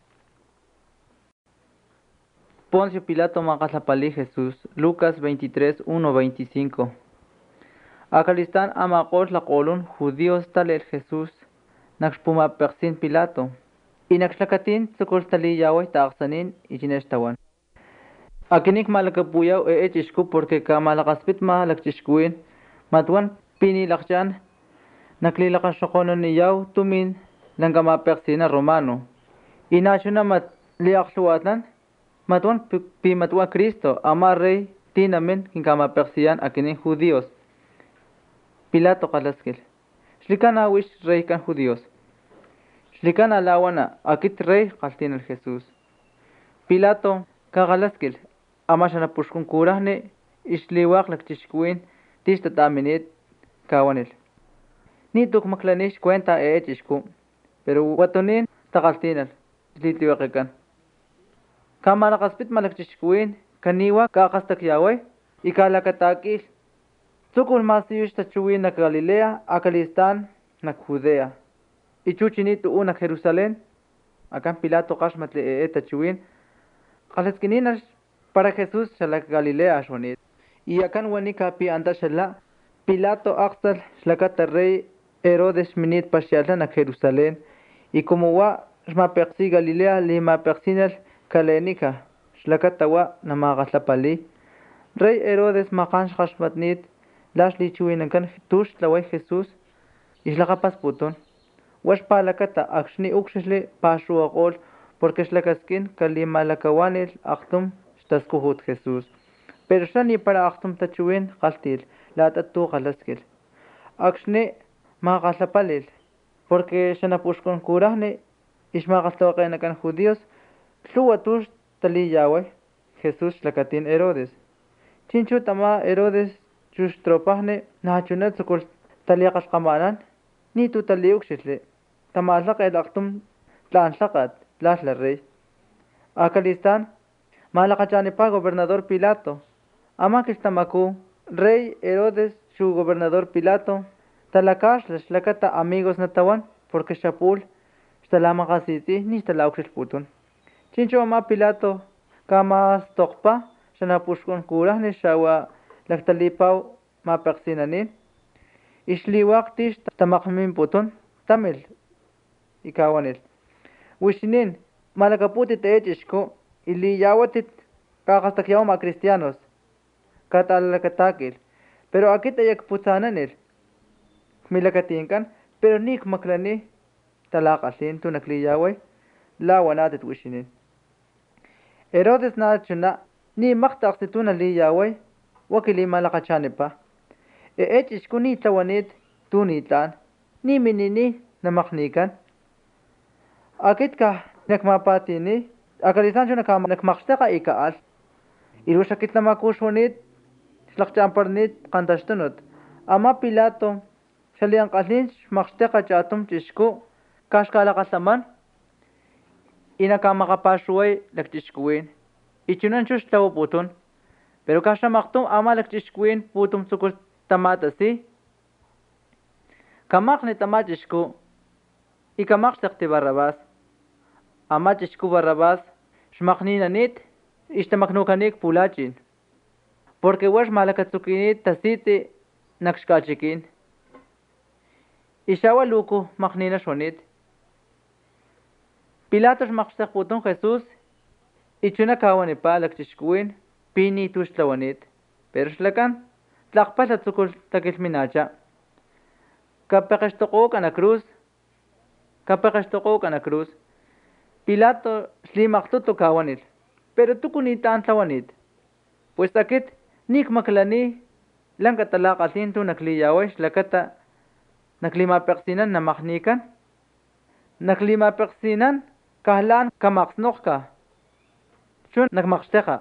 Poncio Pilato makgalhapali Jesús Lucas 23:1-25 akalistan amakgolh lakgolun judíos talelh Jesús nakxpumapekgsin Pilato y nakxlakatin tsukulh taliyaway taakgsanin y chinextawan akinik malakapuyaw chixku porque kamalakgaspitma lakchixkuwin matwan pinilakgchan naklilakgaxokgonaniyaw tumin lankamapekgsina romano y nachuna mat liakglhuwatlan matwan pimatwa Cristo ama rey tinamin kinkamapekgsiyan akinin judíos Pilato kalaskilh xlikana wix rey kan judíos xlikana lawana akit rey kgalhtinalh Jesús Pilato kakalaskilh ama xanapuxkunkurajni ixliwakg lakchixkuwin tixtataminit kawanilh nituk maklani xcuenta chixku pero watunin takgalhtinalh xlitliwekgekan kamalakgaspitma lakchixkuwin kaniwa kakgastakyaway y kalakatakilh tsukulh masiyu xtachiwin nak Galilea akalistan nak Judea y chuchini tu'u nak Jerusalén akan Pilato kgaxmatli tachiwin kgalhaskininalh para Jesús xalak Galilea xwanit y akan wani kapi anta xala Pilato akgtsalh xlakata rey Herodes xminit paxialha nak Jerusalén y como wa xmapekgsi Galilea limapekgsinalh kalenika xlakata wa namakgalhapali rey Herodes makgan xkgaxmatnit la xlichiwinankan tux tlaway Jesús y xlakgapasputun wa xpalakata akxni ukxilhli paxuwakgolh porque xlakaskin kalimalakawanilh akgtum xtaskujut Jesús pero xa ni para akgtum tachiwin kgalhtilh lata tu kgalaskilh akxni makgalhapalilh porque xanapuxkunkurajni ixmakgalhtawakgenakan judíos lhuwa tux taliyaway Jesús xlakatin Herodes chinchu tama Herodes chux tropajni nachuna tsukulh talikgalhkgamanan nitu taliukxilhli tamalhakgelh akgtum tlan tlaqat tlalha rey. Akalistan malakachanipa gobernador Pilato. Ama kiltamaku rey Herodes su gobernador Pilato talakaxlax lakata amigos natawan porque xapul xtalamaqasiti ni xtalauxilputun. Chincho ama Pilato kama stokpa xanapuxkun kurajni xawa laktalipaw mapaqsinanin ixliwaqtix tamaqminputun tamil ikawanil. Wixinin malakaputit echixko iliyawatit kakastakyauma cristianos katalakatakil pero akit ayakputsananil milakatinkan pero nik maklani talaqalhin tunakliyaway lawanatit wixinin. Herodes nachuna ni maqtaqsituna liyaway wakili malakachanipa echixko ni tlawanit tunitlan ni minini namaqnikan akitka nakmapatini akalisan chuna nakmaqxtaqa ikaal iluxa kitlamakuxwanit xlaqchamparnit qantaxtunut ama Pilato xalianqalhin xmaqxtaqa chatum chixku kaxkalaqalhaman inakamaqapaxuway lakchixkuwin ichunan chu xtlawaputun pero kaxamaqtum ama lakchixkuwin putum tsukulh tamatasi kamaqni tama chixku y kamaqxtakti Barrabás ama chixku Barrabás xmaqninanit ixtamaknukanik pulachin porque wax malakatsukinit tasiti nakxkachikin ixawa luku maqnina xwanit Pilato xmaqxtakputun Jesús ichuna kawanipa lakchixkuwin pini tu xtlawanit pero xlakan tlaqpalha tsukul takilminacha kapekgextokgokana cruz Pilato xlimaqtutu kawanil pero tukunitan tlawanit pues akit nik maklani lanka talaqalhin tu nakliyaway xlakata naklimapekgsinan namaqnikan naklimapekgsinan kahlan kamaqsnokgka chun nakmaqxtekga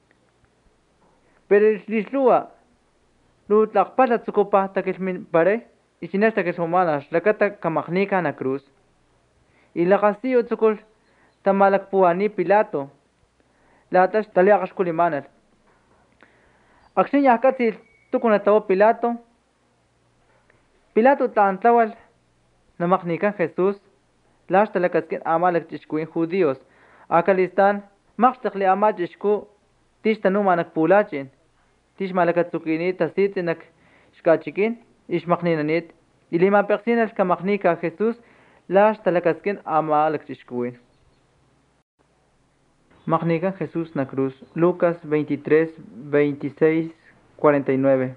pero xlixluwa lu tlaqpalha tsukupa takilhminparay ichine xtakilhumana xlakata kamaqnika cruz y lakgasiyu tsukul tamalakpuwani Pilato lata xtaliakgaxkulimanalh akxni yajkatsilh tuku natlawa Pilato tlan tlawalh namaqnikan Jesús lax talakaskin ama lakchixkuwin judíos akalistan maqxtekli ama chixku tix tanuma nak pulachin tix malakatsukinit tasitsi nak xkachikin ixmaqninanit y limapekgsinalh kamaqnika Jesús lax talakaskin ama lakchixkuwin. Maqnikan Jesús na cruz Lucas 23, 26, 49.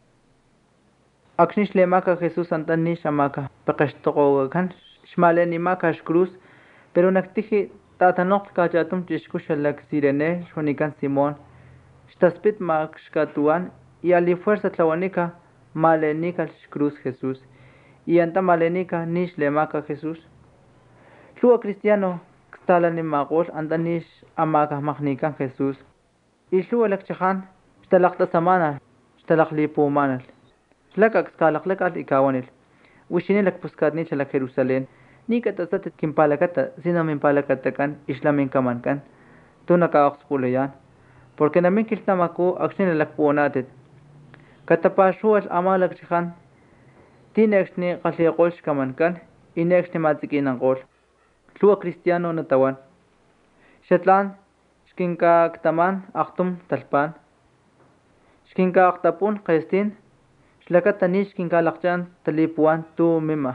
Akxni xlemaka Jesús antani xamaka pekextoqowakan xmalenimaka xcruz pero naktiji tatanokg kachatum chixku xalak Sirene xwanikan Simón xtaspit makxkatuwan y alifuerza tlawanika malenika xcruz Jesús y anta malenika ni xlemaka Jesús lhuwa cristiano xtalanimakgolh anta nix amaka maqnikan Jesús y lhuwa lakchajan xtalakgtasamanalh xtalakglipumanalh xlakak xkalakglakgalh ikawanilh wixini lakpuskatnit xalak Jerusalén ni katasatit kinpalakata sino minpalakatakan ixlaminkamankan tu nakakgspulayan porque namin kilhtamaku akxni nalakpuwanatit katapaxuwalh ama lakchajan ti ne'exni kgalhikgolh xkamankan y ne'exni matsikinankgolh lhuwa cristiano natawan xatlan xkinkaktaman akgtum talhpan xkinkakgtapun kgestin xlakata ni xkinkalakgchan talipuwan tu mima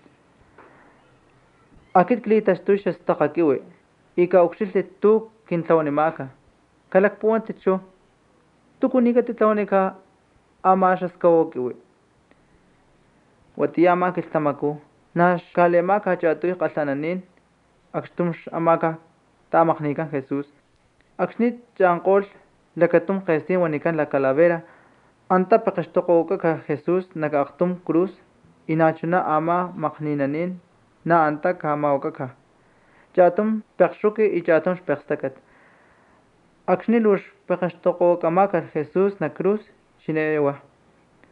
akit klitaxtuy xastakgakiwi y kaukxilhit tu kintlawanimaka kalakpuwantit chu tuku ni katitlawanika ama xaskawakiwi watiya ama kilhtamaku nax kalemaka chatuy kgalhananin akxtum amaka tamaknikan Jesús akxni chankgolh lakatum kgestin wanikan la calavera anta pekgextokgokaka Jesús nak akgtum cruz y nachuna ama makninanin na anta kamawakaka chatum pekgxuki y chatum xpekgstakat akxni lux pekgextokgokamaka Jesús na cruz xinewa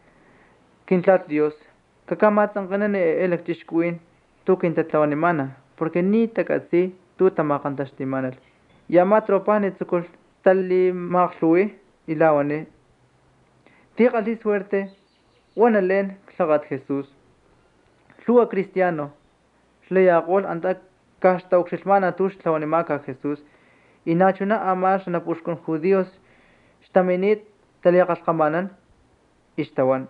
kintlat Dios kakamatsankganan lakchixkuwin tu kintatlawanimana porque ni takatsi tu tamakantashtimanal. Yama tropa ni tsukul tali makhlui ilawane. Tiqali suerte, wanalen klagat Jesús. Lua cristiano, shleyaqol anta kashta uxilmana tush tlawanimaka Jesús. Inachuna amash na pushkun judíos, shtaminit taliaqalqamanan, ishtawan.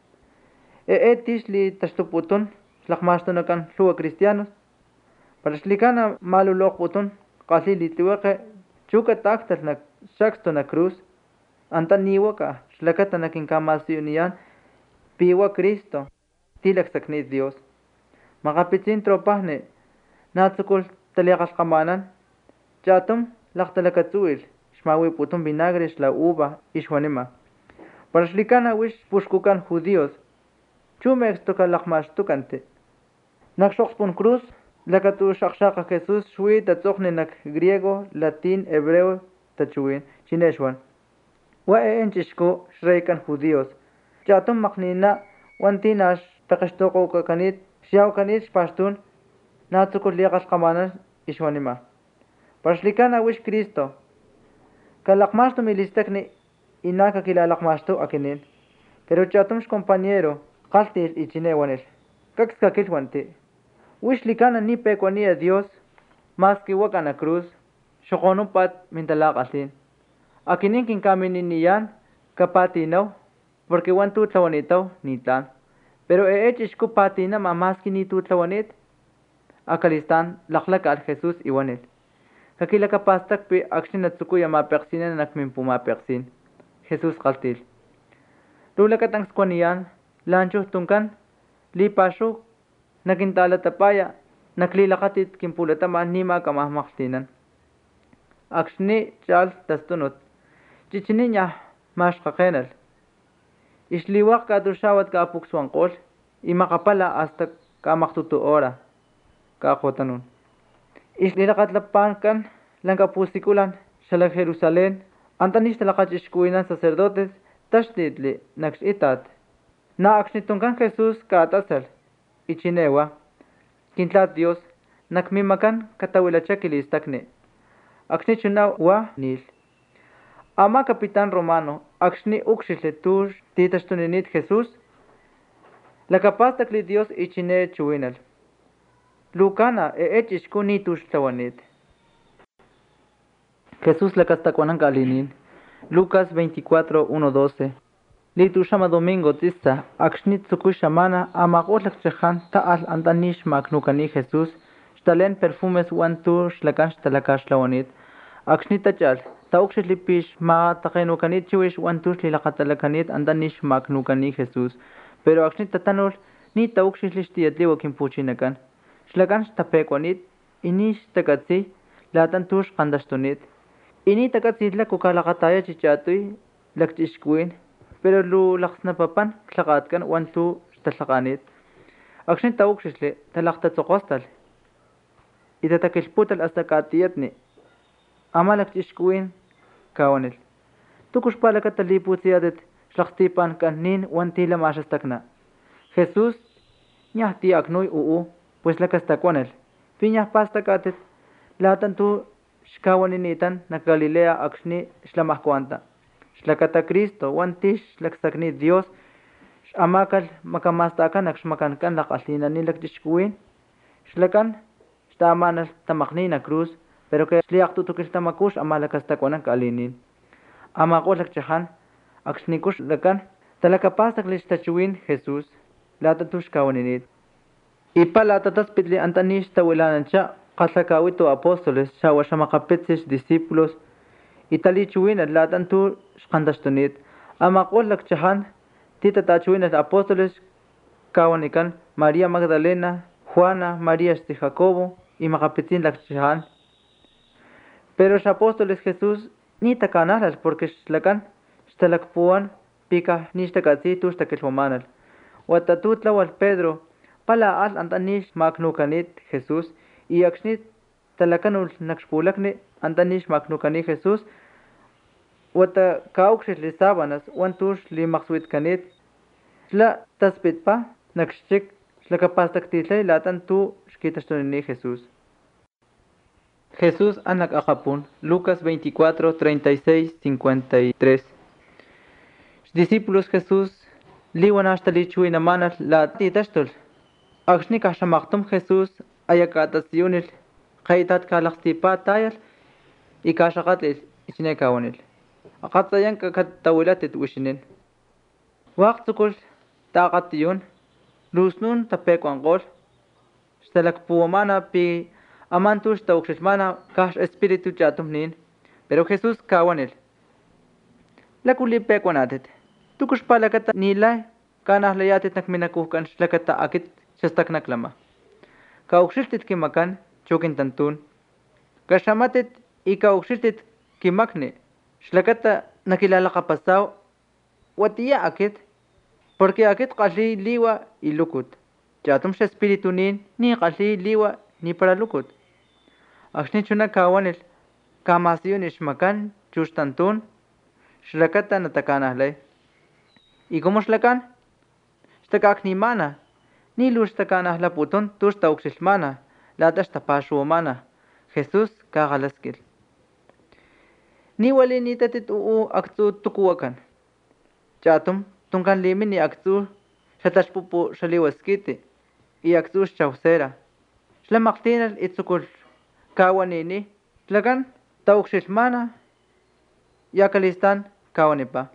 Eetish li tashtuputun, shlaqmashtunakan lua cristianos. Para shlikana maluloqputun, qasi li tiwaqe, chuka taktal na shaksto na cruz, anta niwaka, shlakata na kinkamasiyuniyan, piwa Cristo, tilak sakni Dios. Maqapitzin tropahne, natsukul taliaqalqamanan, chatum laqtalakatsuil, shmawi putun vinagre la uva ishwanima. Para shlikana wish pushkukan judíos, chumex toka laqmashtukante. Nakshokspun cruz, lakatu shaqshaqa Jesús shwi tatzoqni nak griego, latín, hebreo, tachuin, chineshwan. Wa enchishko shreikan judíos. Chatum maqnina wantinash taqashtoko kakanit, shiawkanit shpashtun, natsukul liaqalqamanan ishwanima. Parashlikana wish Cristo. Kalaqmashtu milistakni inaka kilalaqmashtu akinin. Pero chatumsh compañero, qaltil ichinewanel. Kakskakilwanti. Wish likana ni pekwani Dios, mas que wakana cruz, shokonupat mintalaqalin. Akinin kinkamininiyan, kapatinaw, porque wan tu tlawanitaw nitan. Pero echishku patina mamaski ni tu tlawanit, akalistan laqlaka al Jesús iwanil. Kakilakapastakpi akshina tsukuya mapexinen nakminpu mapexin. Jesús qaltil. Lulakatang skwaniyan, lancho tunkan, lipashu, nakintalatapaya, naklilakatit kimpulatama nima kamahmaqtinan. Akshni Charles tastunut, chichininya mashqaqenal. Ishliwaq kadushawat kaapuksuanqol, imakapala hasta kamaqtutu hora, kaqotanun. Ishlilaqatlapankan, lankapusikulan, shalak Jerusalén, antanish talaqachishkuinan sacerdotes, tashtitli, nakshitat. Na akshnitunkan Jesús kaatasal, ichinewa, kintlat Dios, nakmimakan katawilachakilistakne. Akshnichuna wa nil. Ama capitán romano, akshni ukshisle tush titashtuninit Jesús, la kapastakli Dios ichine chuinal. Lucana echishku ni tush tawanit. Jesús la castacuanan kalinin. Lucas 24:1-12. Litushama domingo tista, akshni tsukushamana amagotlak chehan taal antanish maknukani Jesús, shtalen perfumes wantu shlakan shtalakashlawanit. Akshni tachal, tauxilipish ma takenukanit chiwish wantu shlilakatalakanit antanish maknukani Jesús. Pero akshni tatanul ni tauxilishtiatliwa kimpuchinakan. Shlakan shtapekwanit, inish takatsi, latan tush kandashtunit. Ini takatsi tlakukalakataya chichatui, lakchishkuin, pero lu laksnapapan tlaqatkan wantu shtalaqanit. Akshni tauxishle talaqtatzokostal. Itatakilputal hasta katiyatni. Ama lakchishkuin kawanil. Tukush palakataliputsiadet shlaqstipan kanin wantila mashastakna. Jesús ñahti aknui pues la castacuanel. Piña pasta katet, latan tu shkawaninitan na Galilea akshni shlamahkuanta. Shlakata Cristo, wantish laksakni Dios, shamakal makamastakan akshmakankan laqalina ni lakchishkuin. Shlakan, shtamanal tamaknina cruz, pero que shliaqtutukil tamakush ama la castacuanan kalinin. Ama lakchahan, akshnikus lakan, talakapastak lishtachuin Jesús, latan tu shkawaninit. Ipala tataspitli antanish tawilanancha qatlakawito apóstoles shawashamakapitzish discípulos italichuwinat latan tu shqandashtunit amaqol lakchahan titatachuwinat apóstoles kawanikan María Magdalena, Juana, María shti Jacobo y makapitzin lakchahan. Pero apóstoles Jesús ni takanalal porque shlakan shtalakpuan pika nishtakatzi tu shtakilhumanal. Watatutla Pedro pala al antanish maknukanit Jesús y akshnit talakanul nakshpulakni antanish maknukani Jesús wata kaukshit li sábanas wantush li maqswitkanit la taspitpa nakshchik xlakapastaktitlay latan tu xkitaxtunini Jesús. Jesús anak akapun, Lucas 24, 36, 53. Discípulos Jesús liwan hasta lichuinamanal la titaxtol. Akxni kaxamaktum Jesús ayakatasyunil kaitat kalakstipa tayal y kaxakatlil ichinekawanil. Akatsayan kakatawilatit wishinin. Waqtsukul taqatiyun lusnun tapekuanqol xtalakpuwamana pi amantush tauxilmana kax espíritu chatumnin, pero Jesús kawanil. Lakuli pekuanatit. Tukush palakata nilay kanahleyatit nakminakuhkan xlakata akit xastaknaklama. Kauxiltit kimakan chukintantun. Kaxamatit y kauxiltit kimakni xlakata nakilalakapasaw watiya akit porque akit qalli liwa y lukut. Chatum espíritu nin ni qalli liwa ni para lukut. Akxni chuna kawanil kamasiyun ixmakan chuxtantun xlakata natakanahlay. Y como xlakan xtakaknimana ni lux takanahlaputun tux tauxilmana lata xtapaxuwamana Jesús kagalaskil. Ni walinitatit aktsu tukuwakan. Chatum tunkan limini aktsu xataxpupu xaliwaskiti y aktsu xchawsera. Xlamaktinal itzukul kawanini xlakan tauxilmana yakalistan kawanipa.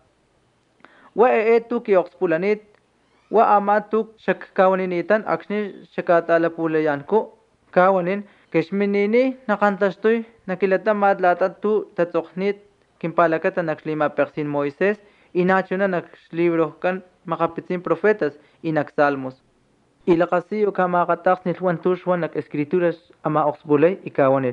Wa tu kioxpulanit wa ama tu shak kawaninitan akxni shakatalapuleyanku kawanin kexminini nakantaxtuy nakilatamat lata tu tatsoknit kinpalakata nakxlimapekgsin Moisés y nachuna nakxlibrojkan makapitsin profetas y naksalmos. Y lakasiyo kamakataksnil wan tuxwan nak escrituras ama oxpulay y kawanil.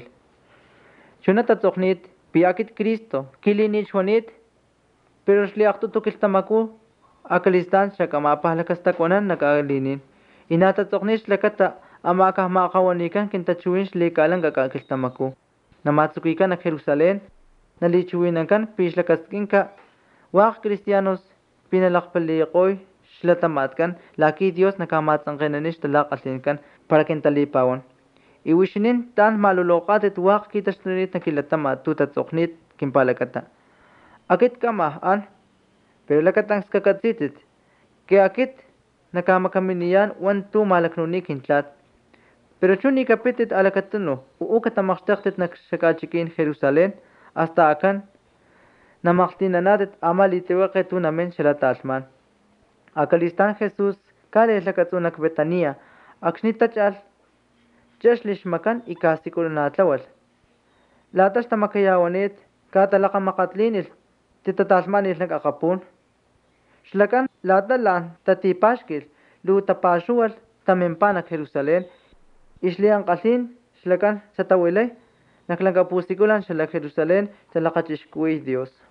Chuna tatsoknit piakit Cristo kilinilchwanit pero xliaktutu kiltamaku akalistan xakamapajlakastakuanan nakalinin. Y natatsoknit xlakata ama kahmakawanikan kintachuwin xlikalanka kakiltamaku. Namatsukikan nak Jerusalén nalichuwinankan pixlakaskinka waq cristianos pinalakpaliqoy xlatamatkan laki Dios nakamatsankgenani xtalakgalhinkan para kintalipawan. Y wixinin tan malulokgatit waq kitaxtunit nakilatamat tu tatsoknit kinpalakata. Akit kamahan pero lakatanks kakatsitit que akit nakamakaminiyan wan tu malaknuni kintlat. Pero chuni kapitit alakatunu katamakxtaktit nakxakachikin Jerusalén hasta akan namaktinanatit ama litiwekge tu namin xalatalman. Akalistan Jesús kalelakatsu nak Betania akxni tachal chexlixmakan y kasikulanatlahual. Lata xtamakayawanit katalakamakatlinil titatalhmanil nak akapun. Xlakan lata lan tatipaxkil lu tapaxuwal tamimpa nak Jerusalén y xliankgalhin xlakan xatawilay nak lankapusikulan xala Jerusalén xalakgachixkuwiy Dios.